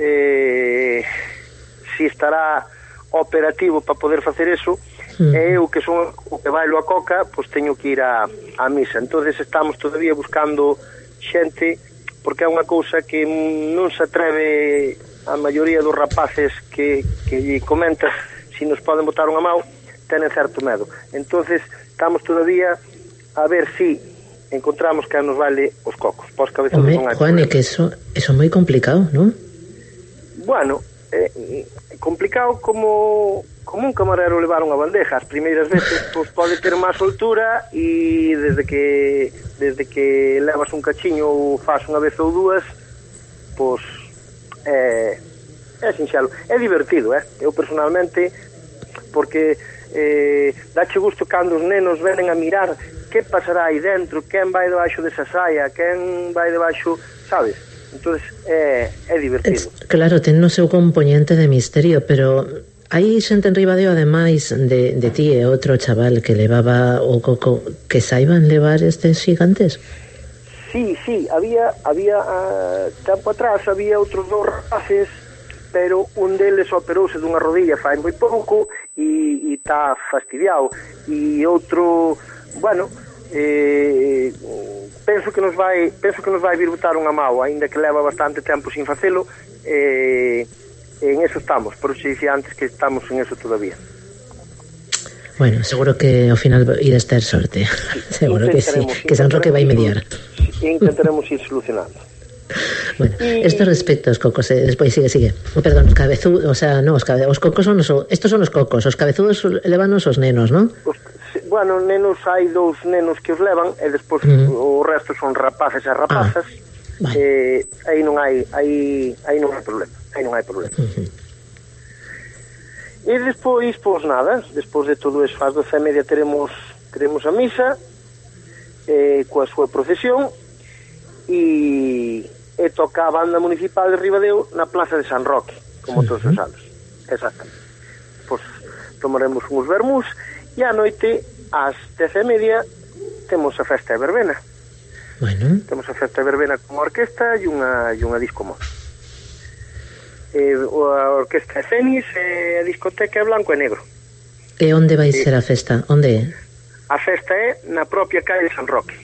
si estará operativo para poder facer eso, e eu que son o que bailo a coca, pois teño que ir a misa. Entonces estamos todavía buscando xente, porque é unha cousa que non se atreve a maioría dos rapaces que lle comentas si nos poden botar unha mão, tenen certo medo. Entonces estamos todavía a ver si encontramos que nos vale os cocos. Pos cabezudos non hai Juan, é que eso é moi complicado, non? Bueno, complicado como un camarero levar unha bandeja. As primeiras veces pois pode ter máis soltura, e desde que levas un cachiño ou faz unha vez ou dúas, pois é sinxelo, é divertido, eu personalmente, porque dache gusto cando os nenos venen a mirar que pasará aí dentro, quen vai debaixo desa saia, quen vai debaixo, sabes? Entonces é divertido. Claro, ten no seu componente de misterio, pero hai xente en Ribadeo, ademais de ti e outro chaval que levaba o coco, que saiban levar estes gigantes? Sí, había tempo atrás había outros dous rapaces, pero un deles operouse dunha rodilla fai moi pouco e está fastidiado, e outro, bueno, penso que nos vai vir botar unha mao, aínda que leva bastante tempo sin facelo. En eso estamos, por eso dicía antes que estamos en eso todavía. Bueno, seguro que ao final ides ter sorte. Seguro que sí, que San Roque vai mediar. Intentaremos ir solucionando. Bueno, esto respecto aos cocos, despois sigue. Perdón, os cabezudos, o sea, no, os cocos son estos son os cocos, os cabezudos levanos os nenos, ¿no? Bueno, nenos, hai dous nenos que os levan, e despois o resto son rapaces e rapazas. Aí non hai problema. E despois, pois nada, despois de todo eso, ás 12:30 teremos a misa coa súa procesión, e toca a banda municipal de Ribadeo na plaza de San Roque, como todos os anos. Exactamente. Pois tomaremos uns vermús, e á noite, ás 10:30, temos a festa de verbena. Bueno. Temos a festa de verbena con orquesta e unha disco moda. A orquesta é Cenis e a discoteca é Blanco e Negro. E onde vai ser a festa? Onde é? A festa é na propia calle San Roque.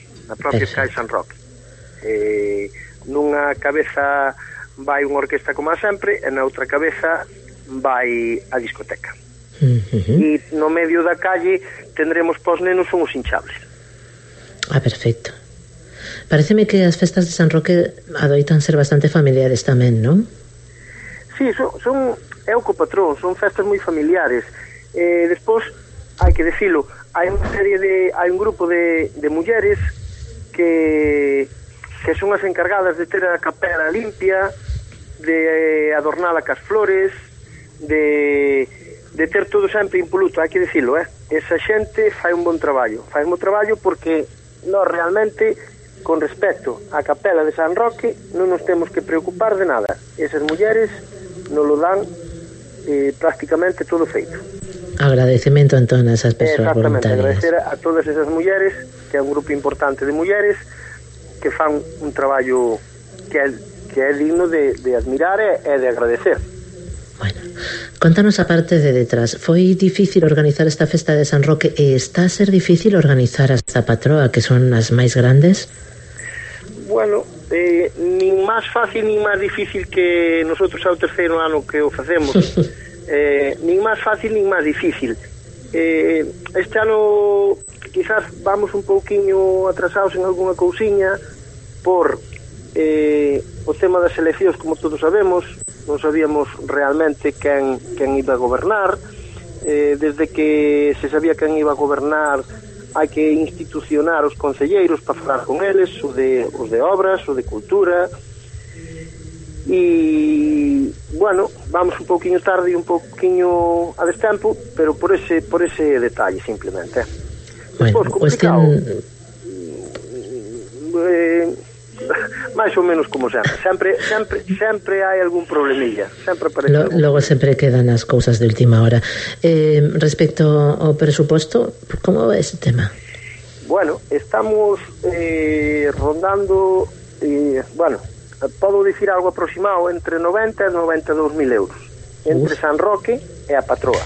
Nunha cabeza vai unha orquesta como sempre, e na outra cabeza vai a discoteca. E no medio da calle tendremos pos nenos uns hinchables. Perfecto. Pareceme que as festas de San Roque adoitan ser bastante familiares tamén, non? Sí, é o copatrón, son festas moi familiares. Despois, hai que decilo, hai un grupo de mulleres que son as encargadas de ter a capela limpia, de adornala cas flores, de ter todo sempre impoluto, hai que decilo, esa xente fai un bon traballo, porque nós realmente, con respecto á capela de San Roque, non nos temos que preocupar de nada. Esas mulleres nos lo dan prácticamente todo feito. Agradecemento entón a esas persoas voluntarias. Agradecer a todas esas mulleres, que é un grupo importante de mulleres que fan un traballo que é digno de admirar e de agradecer. Bueno, contanos a parte de detrás. Foi difícil organizar esta festa de San Roque, e está a ser difícil organizar esta patroa, que son as máis grandes? Bueno, nin máis fácil nin máis difícil que nosotros ao terceiro ano que o facemos. Nin máis fácil nin máis difícil. Este ano quizás vamos un pouquiño atrasados en algunha cousiña por o tema das eleccións, como todos sabemos. Non sabíamos realmente quen iba a gobernar. Desde que se sabía quen iba a gobernar, hai que institucionar os concelleiros para falar con eles, os de obras, os de cultura, e bueno, vamos un pouquiño tarde e un pouquiño a destempo, pero por ese detalle simplemente. Bueno, complicado. máis ou menos como sempre hai algún problemilla, sempre aparece logo sempre quedan as cousas de última hora. Respecto ao presuposto, como va ese tema? Bueno, estamos rondando podo dicir algo aproximado entre 90 e 92.000 euros entre San Roque e a Patroa,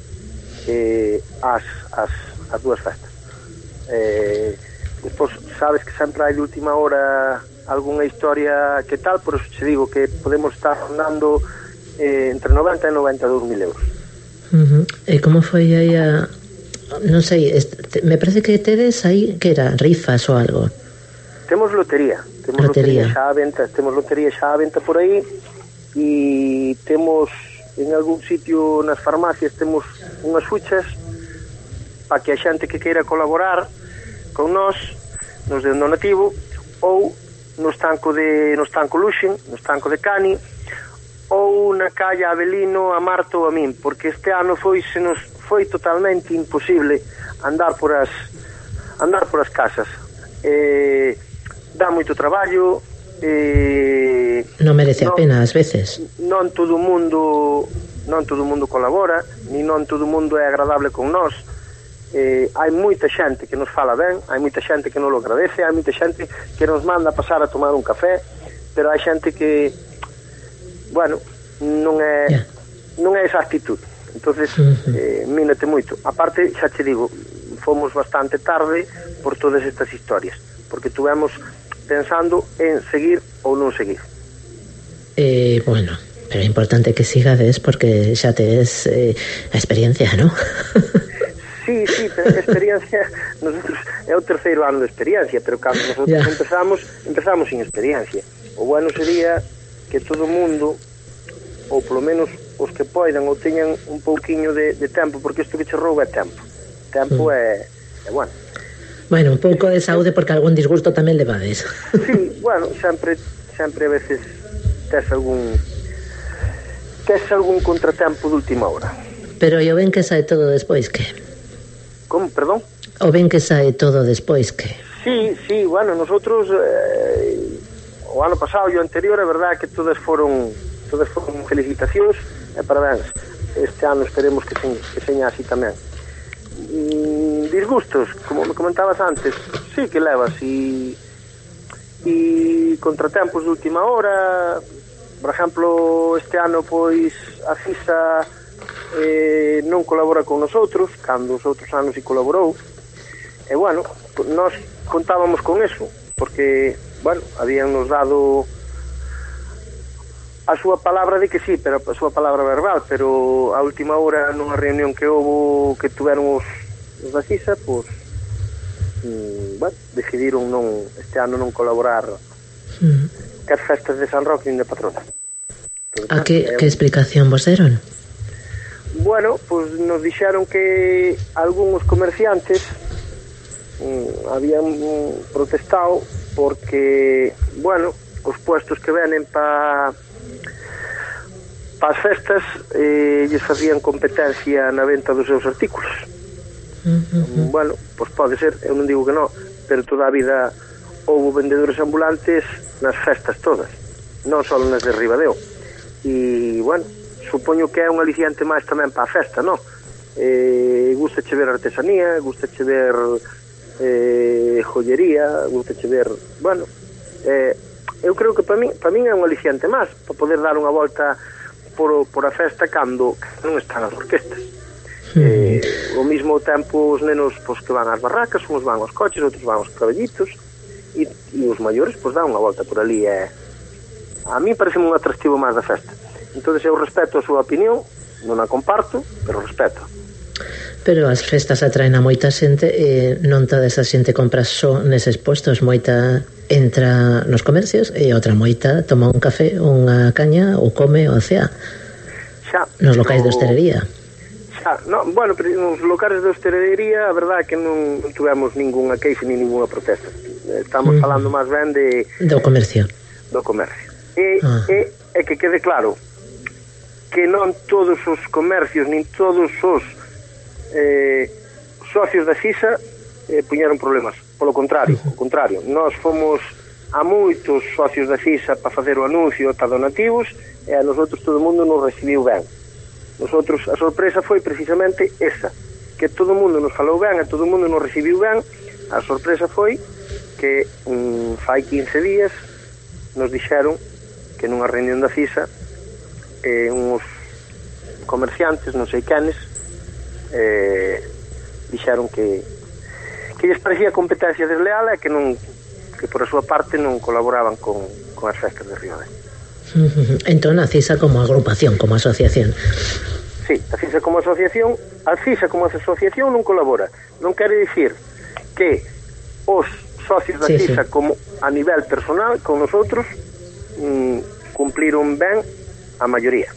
as dúas festas. Despois sabes que sempre hai de última hora algunha historia que tal, por eso te digo que podemos estar rondando entre 90 e 92.000 euros. E como foi aí non sei, me parece que tedes aí que era rifas ou algo. Temos lotería xa a venta por aí, e temos en algún sitio nas farmacias temos unhas fuchas para que a xente que queira colaborar con nós nos de donativo, ou no estanco Luxen, no estanco de Cani, ou na calle Avelino a Marta ou a min, porque este ano foi totalmente imposible andar por as casas. Dá moito traballo, non merece a pena ás veces. Non todo o mundo colabora, ni non todo o mundo é agradable con nós. Hai moita xente que nos fala ben, hai moita xente que non lo agradece, hai moita xente que nos manda pasar a tomar un café, pero hai xente que non é esa actitud. Entonces mínate moito. Aparte, xa te digo, fomos bastante tarde por todas estas historias, porque tuvemos pensando en seguir ou non seguir. Bueno, pero é importante que sigades porque xa tes a experiencia, ¿no? Sí, pero a experiencia nosotros é o terceiro ano de experiencia, pero cando nosotros empezamos sin experiencia. O bueno sería que todo o mundo, ou polo menos os que poidan ou teñan un pouquiño de tempo, porque isto que che rouba é tempo é bueno. Bueno, un pouco de saúde porque algún disgusto tamén levades. Sí, bueno, sempre a veces tes algún contratempo de última hora. Pero e o ben que sae todo despois que? Como, perdón? O ben que sae todo despois que? Sí, bueno, nosotros o ano pasado e o anterior, é verdad que todas foron felicitacións e parabéns. Este ano esperemos que seña así tamén. Disgustos, como me comentabas antes, sí que levas e contratempos de última hora. Por exemplo, este ano pois a FISA non colabora con nosotros, cando os outros anos si colaborou, e bueno, nós contábamos con eso, porque bueno, habían nos dado a súa palabra de que sí, pero a súa palabra verbal, pero a última hora nunha reunión que houve, que tuveron os da FISA, pois decidiron este ano non colaborar cas festas de San Roque nin de Patrona. A que explicación vos deron? Bueno, pois nos dixeron que algúns comerciantes habían protestado porque, bueno, os puestos que venen para as festas lles facían competencia na venta dos seus artículos. Bueno, pois pode ser, eu non digo que non, pero toda a vida houve vendedores ambulantes nas festas todas, non só nas de Ribadeo. E, bueno, supoño que é un aliciante máis tamén para a festa, non? Gustache ver artesanía, gustache ver joyería, gustache ver... Bueno, eu creo que para min é un aliciante máis, para poder dar unha volta por a festa cando non están as orquestas. Ao mesmo tempo os nenos pois, que van ás barracas, uns van aos coches, outros van aos caballitos, e os maiores pois, dan unha volta por ali. A mí parece un atractivo máis da festa. Entón eu respeto a súa opinión, non a comparto, pero respeto. Pero as festas atraen a moita xente e non toda esa xente compra só neses postos, moita entra nos comercios e outra moita toma un café, unha caña ou come ou cea nos locais de hostelería. Bueno, pero nos locais de hostelería a verdade é que non tivemos ningunha queixa ni ningunha protesta. Estamos falando máis ben do comercio. E que quede claro que non todos os comercios nin todos os socios da FISA puñeron problemas. Polo contrario, nós fomos a moitos socios da CISA para facer o anuncio para donativos, e a nosotros todo o mundo nos recibiu ben. Nosotros, a sorpresa foi precisamente esa, que todo o mundo nos falou ben, e todo o mundo nos recibiu ben. A sorpresa foi que fai 15 días nos dixeron que nunha reunión da CISA uns comerciantes, non sei quenes, dixeron que lles parecía competencia desleal e que por a súa parte non colaboraban con as festas de Ribadeo. Entón, a CISA como agrupación, como asociación. Sí, a CISA como asociación non colabora. Non quere dicir que os socios da CISA como a nivel personal con nosotros cumpliron ben a maioría.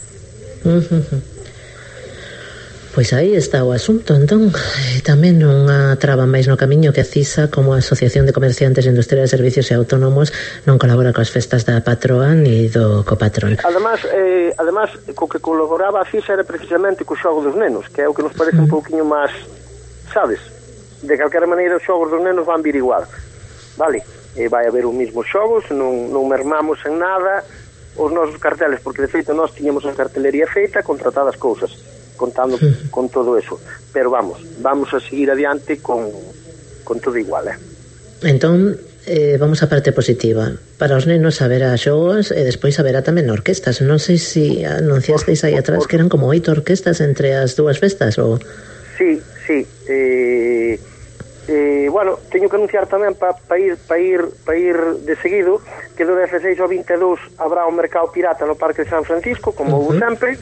Pois aí está o asunto. Entón, tamén unha traba máis no camiño que a CISA como Asociación de Comerciantes Industriales, Servicios e Autónomos non colabora coas festas da patroa ni do copatrón. Además, co que colaboraba a CISA era precisamente co xogo dos nenos, que é o que nos parece un pouquiño máis, sabes, de calquera maneira os xogos dos nenos van vir igual, vale? Vai haber os mesmos xogos, non mermamos en nada os nosos carteles, porque de feito nós tiñamos a cartelería feita, contratadas cousas, contando con todo eso, pero vamos a seguir adiante con todo igual, Entón, vamos á parte positiva. Para os nenos haberá xogos e despois haberá tamén orquestas. Non sei se anunciasteis aí atrás que eran como 8 orquestas entre as dúas festas, ou... Sí. Bueno, teño que anunciar tamén para ir de seguido que do 16 ao 22 habrá un mercado pirata no Parque de San Francisco, como houve sempre.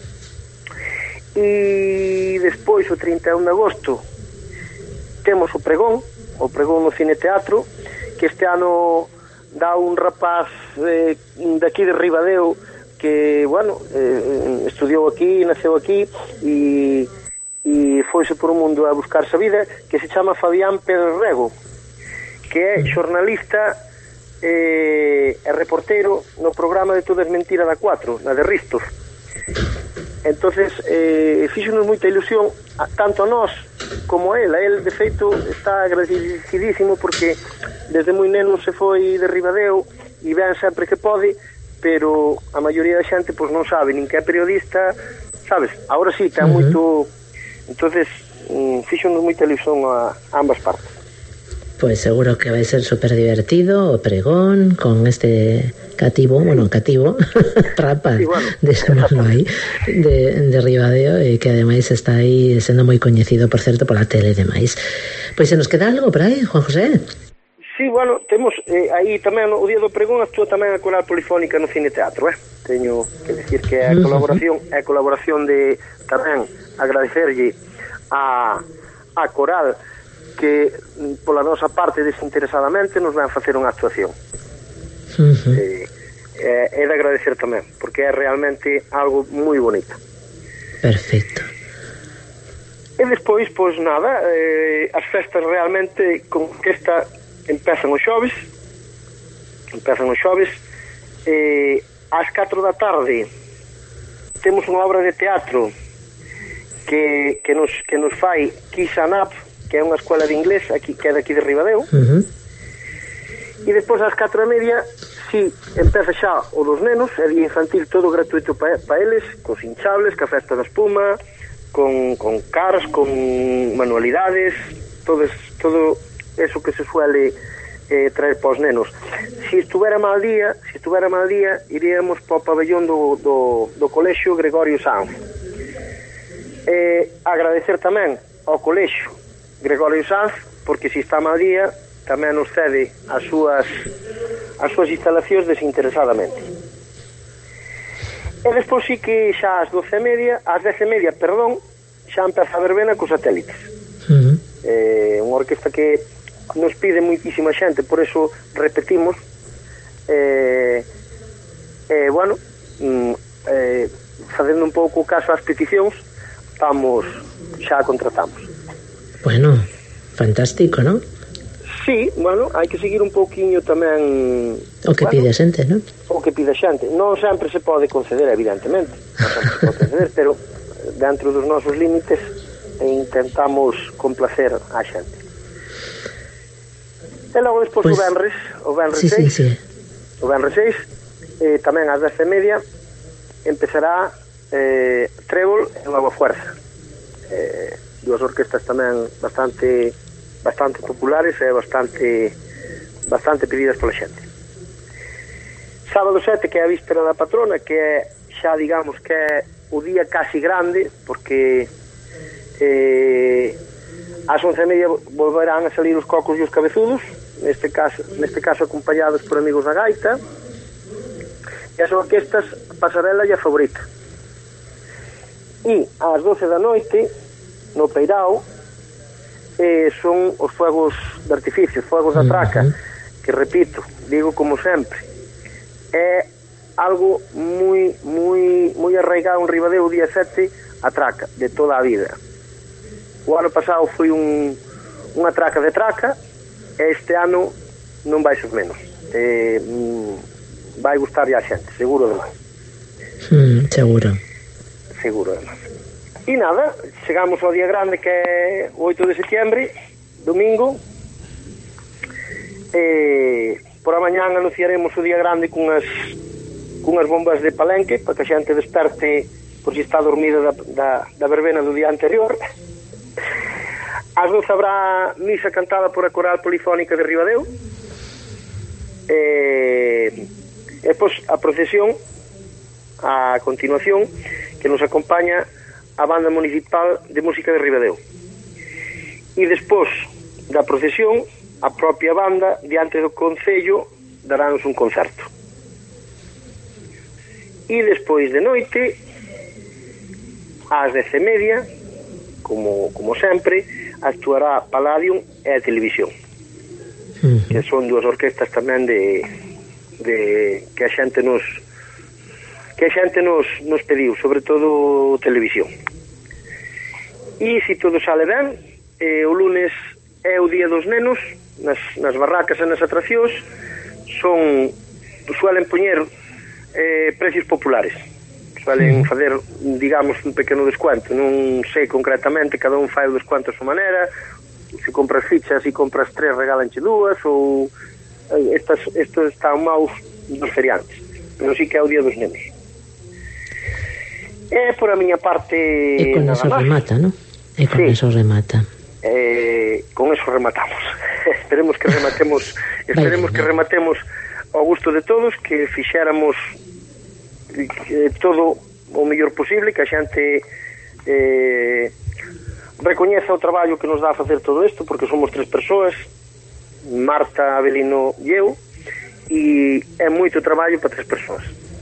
E despois o 31 de agosto temos o pregón no Cine Teatro, que este ano dá un rapaz daqui de Ribadeo que, bueno, estudiou aquí, naceu aquí e foise por o mundo a buscarse a vida, que se chama Fabián Pérez Rego, que é xornalista e reportero no programa de Todo es Mentira da 4, na de Ristos. Entonces fíxonos moita ilusión tanto a nós como a él de feito está agradecidísimo porque desde moi neno se foi de Ribadeo e ven sempre que pode, pero a maioría da xente pois non sabe nin que é periodista, sabes, agora sí ten moito, entonces fíxonos moita ilusión a ambas partes. Pois seguro que vai ser super divertido o pregón con este cativo rapa, sí, bueno, dexémoslo aí, de Ribadeo, e que ademais está aí sendo moi coñecido, por certo, pola tele e demais. Pois se nos queda algo por aí, Juan José? Sí, bueno, temos aí tamén o día do pregón actúa tamén a coral polifónica no Cine Teatro, teño que decir que é a colaboración de tamén agradecerlle a coral que pola nosa parte desinteresadamente nos van facer unha actuación. É de agradecer tamén, porque é realmente algo moi bonito. Perfecto. E despois, pois nada, as festas realmente con que esta empezan os xoves, ás 4 da tarde temos unha obra de teatro que nos fai Kisanap, que é unha escola de inglés aquí, que é daqui de Ribadeo. E despois ás 4:30 si empeza xa o dos nenos, é día infantil todo gratuito para eles, con hinchables, ca festa da espuma, con cars, con manualidades, todo eso que se suele traer para os nenos. Si estuvera mal día, iríamos para o pabellón do colexio Gregorio Sanz. Agradecer tamén ao colexio Gregorio Sanz, porque si está mal día tamén nos cede as súas instalacións desinteresadamente. E despois sí que xa ás 10:30, xa empeza a verbena cos satélites. Unha orquesta que nos pide moitísima xente, por eso repetimos, bueno, facendo un pouco caso ás peticións, xa contratamos. Bueno, fantástico, non? Sí, bueno, hai que seguir un pouquiño tamén o que pide a xente, non? O que pide a xente. Non sempre se pode conceder, evidentemente, pero dentro dos nosos límites intentamos complacer a xente. E E logo despois pues, o Benres 6, o Benres 6, tamén ás 10:30 empezará Trébol e Nova Fuerza, dúas orquestas tamén bastante populares e bastante pedidas pola xente. Sábado 7, que é a víspera da patrona, que é xa digamos que é o día casi grande, porque ás 11:30 volverán a salir os cocos e os cabezudos, neste caso acompañados por amigos da gaita, e as orquestas Pasarela e a Favorita. E ás 12 da noite no Peirao son os fuegos de artificio, fuegos da traca, que repito, digo como sempre, é algo moi arraigado en Ribadeo o día 7, a traca de toda a vida. O ano pasado foi unha traca de traca, e este ano non vai ser menos. Vai gustar a xente, seguro demais. Seguro demais. E nada, chegamos ao día grande, que é o 8 de setembro, domingo. Por a mañán anunciaremos o día grande cunhas bombas de Palenque, para que a xente desperte por si está dormida da verbena do día anterior. Ás 12 habrá misa cantada por a Coral Polifónica de Ribadeo, e depois a procesión a continuación, que nos acompaña a Banda Municipal de Música de Ribadeo, e despois da procesión a propia banda diante do Concello darános un concerto, e despois de noite ás 10:30, como sempre, actuará Palladium e a Televisión, que son dúas orquestas tamén de que a xente nos pediu, sobre todo Televisión. E se todo sale ben, o lunes é o día dos nenos, nas barracas e nas atraccións suelen poñer precios populares, suelen fazer, digamos, un pequeno descuento, non sei concretamente, cada un fai o descuento a súa maneira, se compras fichas e compras 3 regalanche 2, ou estos están maus dos feriantes, pero sí que é o día dos nenos. E por a miña parte e con eso remata, ¿no? E con eso remata. Con eso rematamos. Esperemos que rematemos ao gusto de todos, que fixéramos todo o mellor posible, que a xente recoñeza o traballo que nos dá a facer todo isto, porque somos 3 persoas, Marta, Abelino e eu, e é moito traballo para 3 persoas,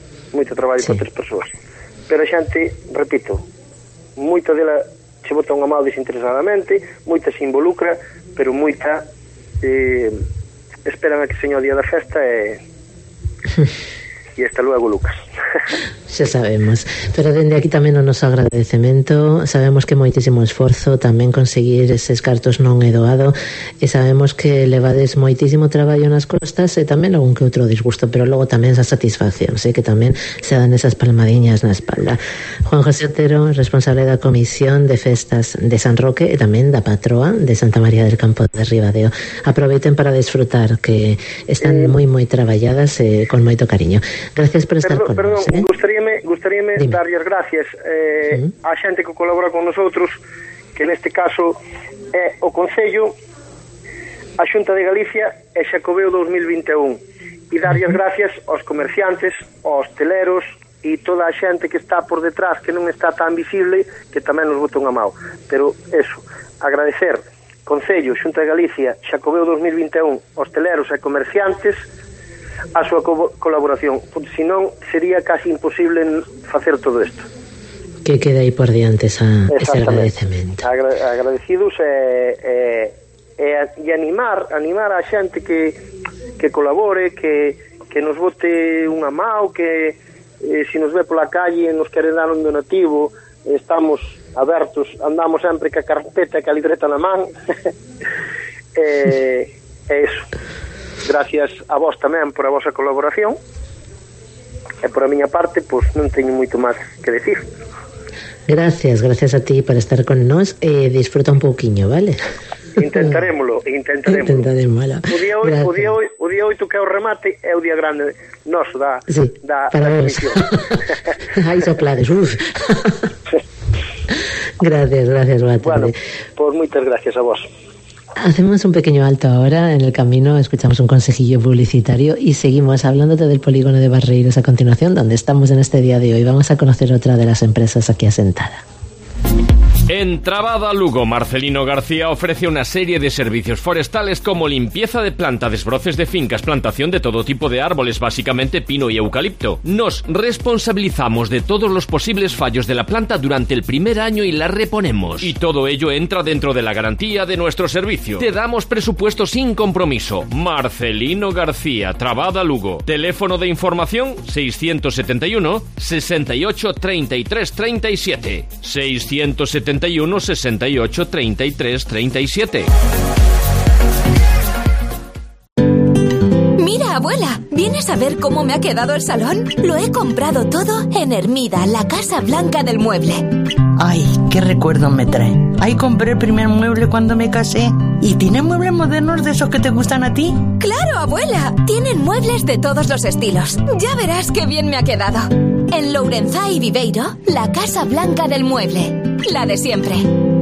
pero a xente, repito, moita dela se bota unha mão desinteresadamente, moita se involucra, pero moita esperan a que seña o día da festa e hasta luego, Lucas. Xa sabemos, pero dende aquí tamén o noso agradecemento. Sabemos que moitísimo esforzo tamén conseguir eses cartos non é doado, e sabemos que levades moitísimo traballo nas costas e tamén algún que outro disgusto, pero logo tamén esas satisfaccións, que tamén se dan esas palmadiñas na espalda. Juan José Otero, responsable da Comisión de Festas de San Roque e tamén da patroa de Santa María del Campo de Ribadeo. Aproveiten para disfrutar, que están moi traballadas e con moito cariño. Gracias por estar con nos. Gustaríame darlle as gracias á xente que colabora con nosotros, que neste caso é o Concello, a Xunta de Galicia e Xacobeo 2021, e darlle as gracias aos comerciantes, aos hosteleros e toda a xente que está por detrás, que non está tan visible, que tamén nos bota unha mão. Pero eso, agradecer Concello, Xunta de Galicia, Xacobeo 2021, hosteleros e comerciantes a súa colaboración, porque senón sería casi imposible facer todo isto. Que queda aí por diante ese agradecemento. Agradecidos e animar a xente que colabore, que nos bote unha mão, que se nos ve pola calle e nos quere dar un donativo, estamos abertos, andamos sempre ca carpeta e ca libreta na man. É iso. Gracias a vos tamén por a vosa colaboración, e por a miña parte, pois non teño moito máis que decir. Gracias a ti por estar con nós, e disfruta un pouquiño, vale? Intentarémolo. O día 8 que é o remate é o día grande noso da comisión. Aí soplades, Gracias, boa tarde. Bueno, pues moitas gracias a vos. Hacemos un pequeño alto ahora en el camino, escuchamos un consejillo publicitario y seguimos hablándote del polígono de Barreiros a continuación, donde estamos en este día de hoy. Vamos a conocer otra de las empresas aquí asentada. En Trabada, Lugo, Marcelino García ofrece una serie de servicios forestales como limpieza de planta, desbroces de fincas, plantación de todo tipo de árboles, básicamente pino y eucalipto. Nos responsabilizamos de todos los posibles fallos de la planta durante el primer año y la reponemos. Y todo ello entra dentro de la garantía de nuestro servicio. Te damos presupuesto sin compromiso. Marcelino García, Trabada, Lugo. Teléfono de información 671 68 33 37. 671 68 33 37. Mira, abuela, ¿vienes a ver cómo me ha quedado el salón? Lo he comprado todo en Hermida, la Casa Blanca del Mueble. Ay, qué recuerdo me trae. Ahí compré el primer mueble cuando me casé. ¿Y tiene muebles modernos de esos que te gustan a ti? ¡Claro, abuela! Tienen muebles de todos los estilos. Ya verás qué bien me ha quedado. En Lourenzá y Viveiro, la Casa Blanca del Mueble. La de siempre.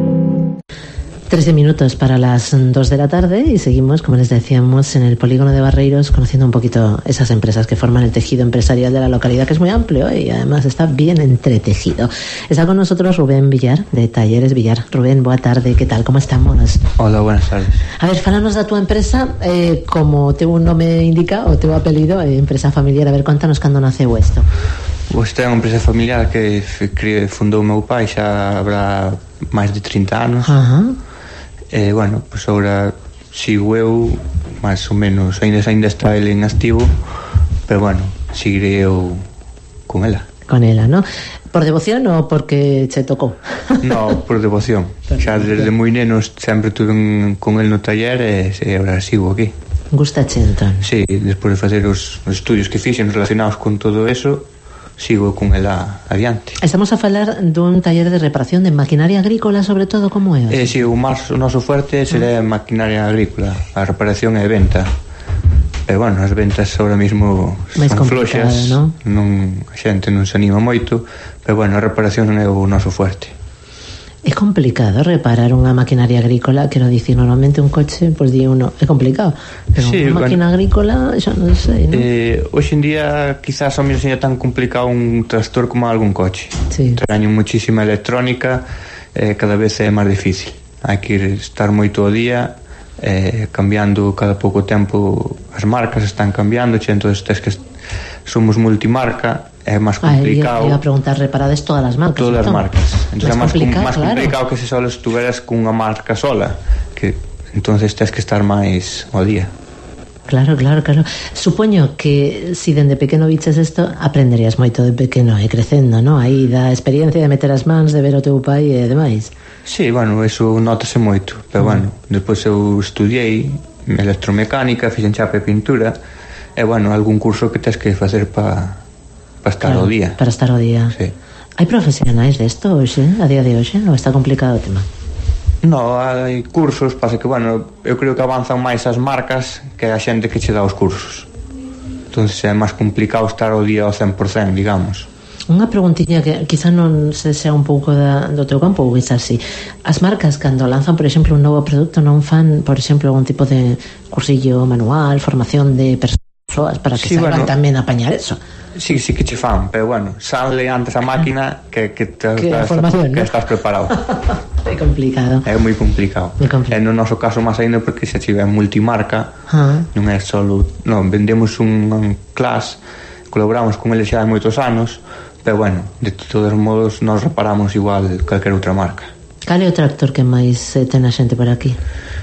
13 minutos para las 2 de la tarde y seguimos, como les decíamos, en el polígono de Barreiros, conociendo un poquito esas empresas que forman el tejido empresarial de la localidad, que es muy amplio y además está bien entretejido. Está con nosotros Rubén Villar, de Talleres Villar. Rubén, boa tarde, ¿qué tal? ¿Cómo estamos? Hola, buenas tardes. A ver, fálanos de tu empresa, como teu nome indica, o teu apelido, empresa familiar. A ver, contanos cando naceu isto. Esta é unha empresa familiar que fundou o meu pai, xa habrá máis de 30 anos. Bueno, pues agora sigo eu, máis ou menos, ainda está ele en activo, pero bueno, seguiré eu con ela. Con ela, ¿no? Por devoción ou porque che tocou? No, por devoción. Xa desde moi nenos sempre tuve con el no taller e agora sigo aquí. Gustache entón? Sí, despois de facer os estudios que fixen relacionados con todo eso, sigo con ela adiante. Estamos a falar dun taller de reparación de maquinaria agrícola, sobre todo, como é? Si, o noso fuerte será maquinaria agrícola, a reparación e venta. Pero bueno, as ventas ahora mismo son floxas, ¿no? A xente non se anima moito, pero bueno, a reparación é o noso fuerte. É complicado reparar unha maquinaria agrícola, quero dicir, normalmente un coche, pois di uno, é complicado, pero sí, unha máquina agrícola, xa non sei, non? Hoxe en día, quizás ao menos seña tan complicado un tractor como algún coche. Sí. Trañen muchísima electrónica, cada vez é máis difícil. Hai que estar moito ao día, cambiando cada pouco tempo, as marcas están cambiando, entonces somos multimarca, é máis complicado. Iba a preguntar, reparades todas as marcas? Todas as marcas. Entón é máis complicado claro. que se só estuveras cunha marca sola, que entonces tens que estar máis ao día. Claro. Supoño que si dende pequeno viches isto, aprenderías moito de pequeno e crecendo, non? Aí da experiencia de meter as mans, de ver o teu pai e demais. Sí, bueno, eso notase moito, pero bueno, despois eu estudiei electromecánica, fixen chapa e pintura, e bueno, algún curso que tens que facer para estar ao día. Para estar ao día. Sí. Hai profesionais desto hoxe, a día de hoxe, ou está complicado o tema? No, hai cursos, pasa que, bueno, eu creo que avanzan máis as marcas que a xente que che dá os cursos. Entonces é máis complicado estar ao día ao 100%, digamos. Unha preguntiña que quizá non se sea un pouco do teu campo, ou quizás sí. As marcas, cando lanzan, por exemplo, un novo produto, non fan, por exemplo, algún tipo de cursillo manual, formación de persoas para que saiban tamén apañar eso? Sí que che fan, pero bueno, sale antes a máquina que estás preparado. É complicado. É moi complicado. E no noso caso máis ainda porque se tiver multimarca, non é solo, non, vendemos un class, colaboramos con eles xa hai moitos anos, pero bueno, de todos modos nós reparamos igual calquera outra marca. Cal é o tractor que máis ten a xente por aquí?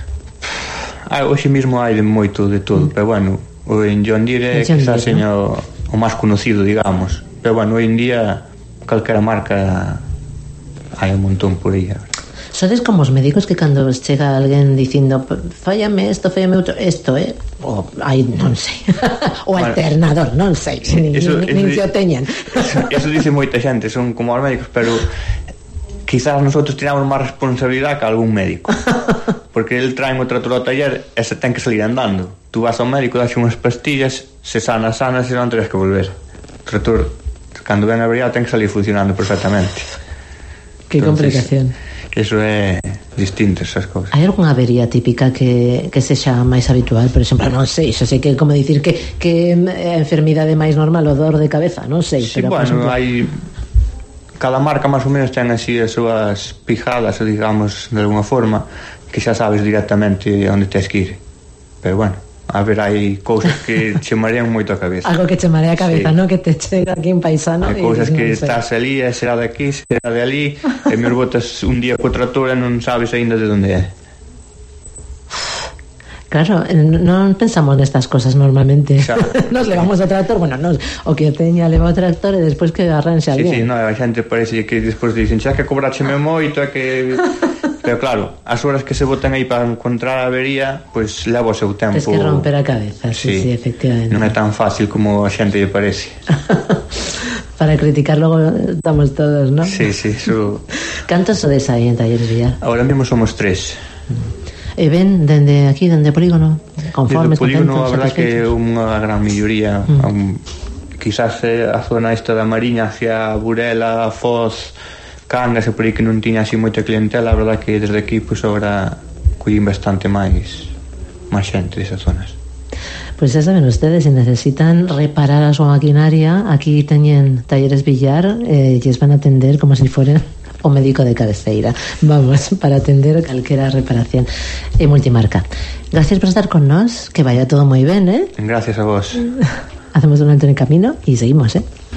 Hoxe mesmo hai de moito de todo, pero bueno, o en John Deere quizás seña o máis conocido, digamos, pero bueno, hoy en día calquera marca hai un montón por aí. Sodes como os médicos que cando chega alguén dicindo fállame isto, fállame outro, isto, ou hai, non sei, o alternador, non sei, nin se o teñen. Eso dice moita xente, son como os médicos, pero quizás nosotros tiramos máis responsabilidade que algún médico. Porque el trae o trator ao taller e se ten que salir andando. Tú vas ao médico, das unhas pastillas, se sana, se non teres que volver. O trator, cando ven a avería, ten que salir funcionando perfectamente. Que complicación. Eso é distinto, esas cousas. Hai algunha avería típica que sexa máis habitual? Por exemplo, non sei, xa sei que é como dicir que a enfermidade máis normal o dor de cabeza, non sei. Sí, pero, bueno, exemplo, hai... Cada marca máis ou menos ten así as súas pijadas, digamos, de alguna forma, que xa sabes directamente onde tens que ir. Pero bueno, a ver, hai cousas que che marean moito a cabeza. Algo que che marea a cabeza, sí. ¿no? Que te chega aquí un paisano. Hai cousas que estás ali, será de aquí, será de ali, e me botas un día co trator e non sabes aínda de onde é. Claro, non pensamos nestas cosas normalmente. Nos levamos o tractor, bueno, o que teña leva o tractor e despois que arranxe alguén. Sí, no, a xente parece que despois dicen, xa que cobracheme moito, é que... Pero claro, as horas que se botan aí para encontrar a avería, pois leva o seu tempo. Tens que romper a cabeza, sí, efectivamente. Non é tan fácil como a xente lle parece. Para criticar logo estamos todos, non? Sí, eso... Cantos sodes aí en Talleres Villar? Ahora mesmo somos 3. E ven dende aquí, dende Polígono? Conformes, contentos, Polígono, a verdad satisfechos? que é unha gran maioría. Quizás a zona esta da Mariña hacia Burela, Foz, Cangas e por aí que non tiña así moita clientela, a verdad que desde aquí pois agora cuín bastante máis xente desas zonas. Pois xa saben ustedes, se necesitan reparar a súa maquinaria, aquí teñen Talleres Villar e lles van a atender como se fuera o médico de cabeceira, vamos, para atender calquera reparación e multimarca. Gracias por estar con nós, que vaya todo moi ben, Gracias a vos. Hacemos un alto en el camino y seguimos,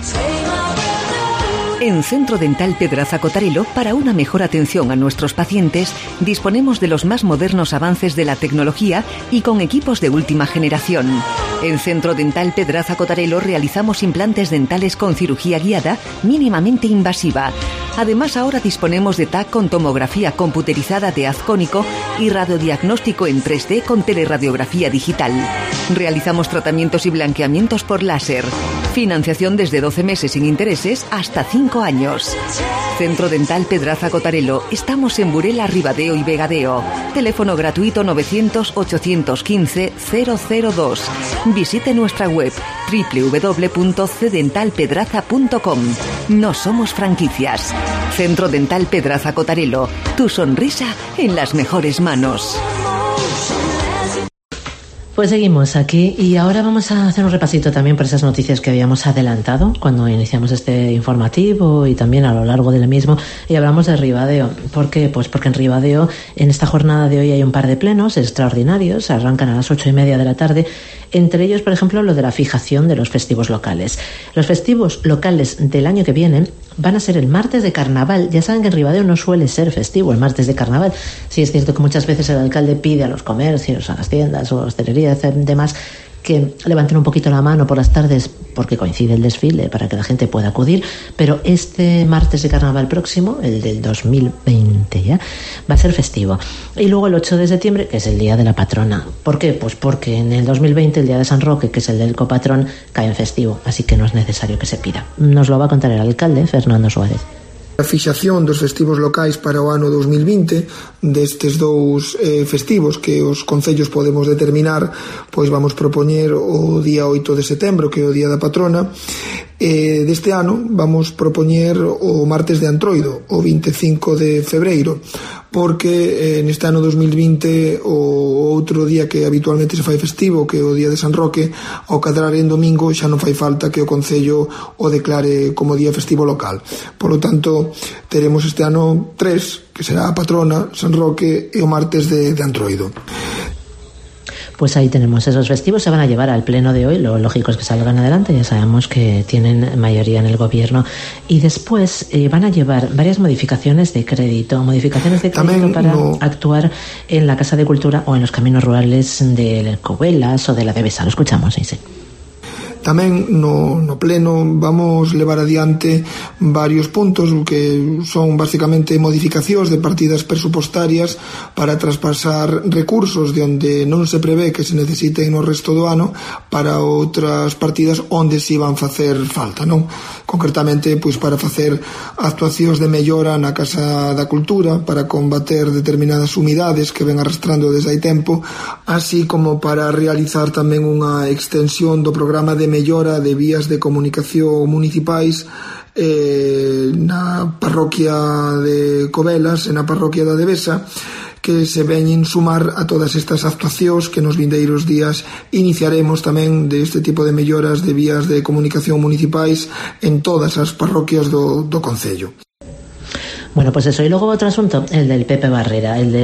En Centro Dental Pedraza Cotarelo, para una mejor atención a nuestros pacientes, disponemos de los más modernos avances de la tecnología y con equipos de última generación. En Centro Dental Pedraza Cotarelo realizamos implantes dentales con cirugía guiada mínimamente invasiva. Además, ahora disponemos de TAC con tomografía computerizada de haz cónico y radiodiagnóstico en 3D con teleradiografía digital. Realizamos tratamientos y blanqueamientos por láser. Financiación desde 12 meses sin intereses hasta 5 años. Centro Dental Pedraza Cotarelo. Estamos en Burela, Ribadeo y Vegadeo. Teléfono gratuito 900-815-002. Visite nuestra web www.cdentalpedraza.com. No somos franquicias. Centro Dental Pedraza Cotarelo. Tu sonrisa en las mejores manos. Pues seguimos aquí y ahora vamos a hacer un repasito también por esas noticias que habíamos adelantado cuando iniciamos este informativo y también a lo largo del mismo, y hablamos de Ribadeo. ¿Por qué? Pues porque en Ribadeo en esta jornada de hoy hay un par de plenos extraordinarios, arrancan a las 8:30 de la tarde, entre ellos, por ejemplo, lo de la fijación de los festivos locales. Los festivos locales del año que viene van a ser el martes de carnaval. Ya saben que en Ribadeo no suele ser festivo el martes de carnaval. Sí es cierto que muchas veces el alcalde pide a los comercios, a las tiendas o a la hostelería y demás que levanten un poquito la mano por las tardes porque coincide el desfile para que la gente pueda acudir, pero este martes de carnaval próximo, el del 2020 ya, va a ser festivo. Y luego el 8 de septiembre, que es el día de la patrona. ¿Por qué? Pues porque en el 2020 el día de San Roque, que es el del copatrón, cae en festivo, así que no es necesario que se pida. Nos lo va a contar el alcalde, Fernando Suárez. A fixación dos festivos locais para o ano 2020 destes dous festivos que os concellos podemos determinar, pois vamos propoñer o día 8 de setembro, que é o día da patrona, e deste ano vamos propoñer o martes de Antroido, o 25 de febreiro, porque neste ano 2020 o outro día que habitualmente se fai festivo, que é o día de San Roque, ao cadrar en domingo xa non fai falta que o concello o declare como día festivo local. Por lo tanto, teremos este ano 3, que será a patrona, San Roque e o martes de Antroido. Pues ahí tenemos esos festivos, se van a llevar al pleno de hoy, lo lógico es que salgan adelante, ya sabemos que tienen mayoría en el gobierno, y después van a llevar varias modificaciones de crédito también para actuar en la Casa de Cultura o en los caminos rurales de Covelas o de la Devesa. Lo escuchamos, sí. Tamén no pleno vamos levar adiante varios puntos que son basicamente modificacións de partidas presupostarias para traspasar recursos de onde non se prevé que se necesiten no resto do ano para outras partidas onde se van facer falta, non? Concretamente, pois para facer actuacións de mellora na Casa da Cultura, para combater determinadas humidades que ven arrastrando desde hai tempo, así como para realizar tamén unha extensión do programa de mellora de vías de comunicación municipais na parroquia de Covelas e na parroquia da Devesa, que se veñen sumar a todas estas actuacións que nos vindeiros días iniciaremos tamén deste tipo de melloras de vías de comunicación municipais en todas as parroquias do concello. Bueno, pues eso. Y luego otro asunto, el del Pepe Barrera, el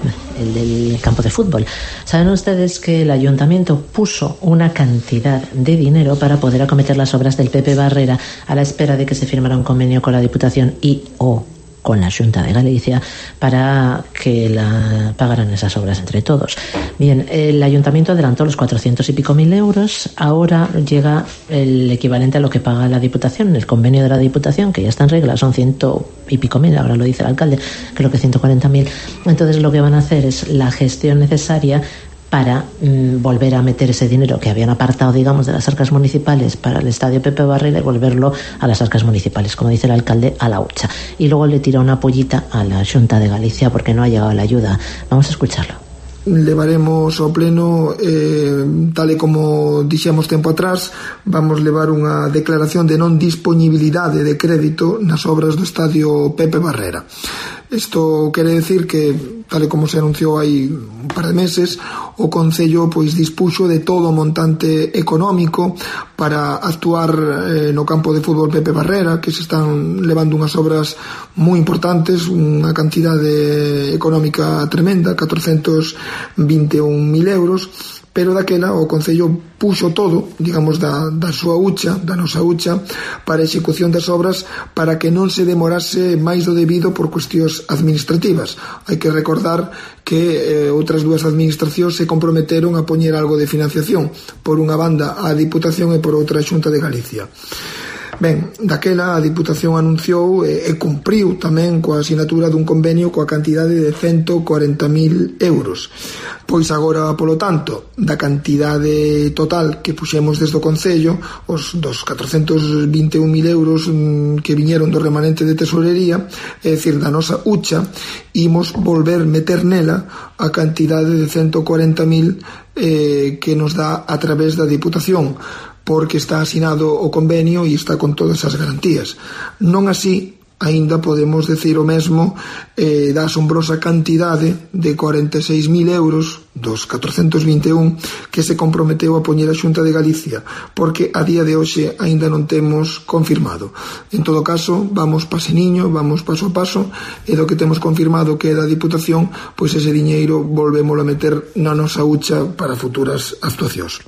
del campo de fútbol. Saben ustedes que el ayuntamiento puso una cantidad de dinero para poder acometer las obras del Pepe Barrera a la espera de que se firmara un convenio con la Diputación y/o con la Xunta de Galicia para que pagaran esas obras entre todos. Bien, el ayuntamiento adelantó los 400 y pico mil euros, ahora llega el equivalente a lo que paga la Diputación, el convenio de la Diputación, que ya está en regla, son 100 y pico mil, ahora lo dice el alcalde, creo que 140.000. Entonces lo que van a hacer es la gestión necesaria para volver a meter ese dinero que habían apartado, digamos, de las arcas municipales para el estadio Pepe Barrera y volverlo a las arcas municipales, como dice el alcalde, a la hucha. Y luego le tira una pollita a la Xunta de Galicia porque no ha llegado la ayuda. Vamos a escucharlo. Levaremos ao pleno, tal e como dixemos tempo atrás, vamos levar unha declaración de non disponibilidade de crédito nas obras do estadio Pepe Barrera. Isto quere decir que, tal e como se anunciou hai un par de meses, o Concello pois dispuxo de todo o montante económico para actuar no campo de fútbol Pepe Barrera, que se están levando unhas obras moi importantes, unha cantidade económica tremenda, 421.000 euros, pero daquela o Concello puxo todo, digamos, da súa hucha, da nosa hucha, para a execución das obras, para que non se demorase máis do debido por cuestións administrativas. Hai que recordar que outras dúas administracións se comprometeron a poñer algo de financiación, por unha banda a Diputación e por outra a Xunta de Galicia. Ben, daquela a Diputación anunciou e cumpriu tamén coa asinatura dun convenio coa cantidade de 140.000 euros. Pois agora, polo tanto, da cantidade total que puxemos desde o Concello, dos 421.000 euros que viñeron do remanente de tesorería, é dicir, da nosa hucha, imos volver meter nela a cantidade de 140.000 que nos dá a través da Diputación, porque está asinado o convenio e está con todas as garantías. Non así, aínda podemos decir o mesmo da asombrosa cantidade de 46.000 euros dos 421 que se comprometeu a poñer a Xunta de Galicia, porque a día de hoxe aínda non temos confirmado. En todo caso, vamos paseniño, vamos paso a paso, e do que temos confirmado que é da Diputación, pois ese diñeiro volvémolo a meter na nosa hucha para futuras actuacións.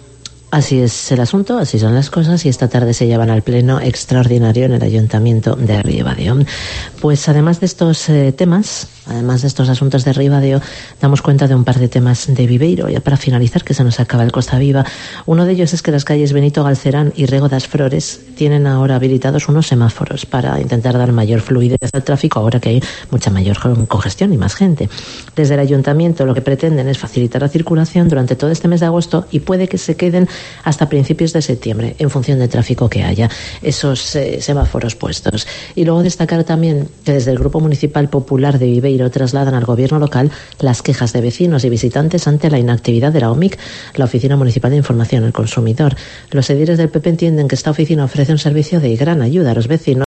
Así es el asunto, así son las cosas, y esta tarde se llevan al pleno extraordinario en el Ayuntamiento de Ribadeo. Pues además de estos temas, además de estos asuntos de Ribadeo, damos cuenta de un par de temas de Viveiro. Ya para finalizar, que se nos acaba el Costa Viva, uno de ellos es que las calles Benito Galcerán y Rego das Flores tienen ahora habilitados unos semáforos para intentar dar mayor fluidez al tráfico, ahora que hay mucha mayor congestión y más gente. Desde el Ayuntamiento lo que pretenden es facilitar la circulación durante todo este mes de agosto y puede que se queden hasta principios de septiembre, en función del tráfico que haya, esos semáforos puestos. Y luego destacar también que desde el Grupo Municipal Popular de Viveiro trasladan al gobierno local las quejas de vecinos y visitantes ante la inactividad de la OMIC, la Oficina Municipal de Información al Consumidor. Los ediles del PP entienden que esta oficina ofrece un servicio de gran ayuda a los vecinos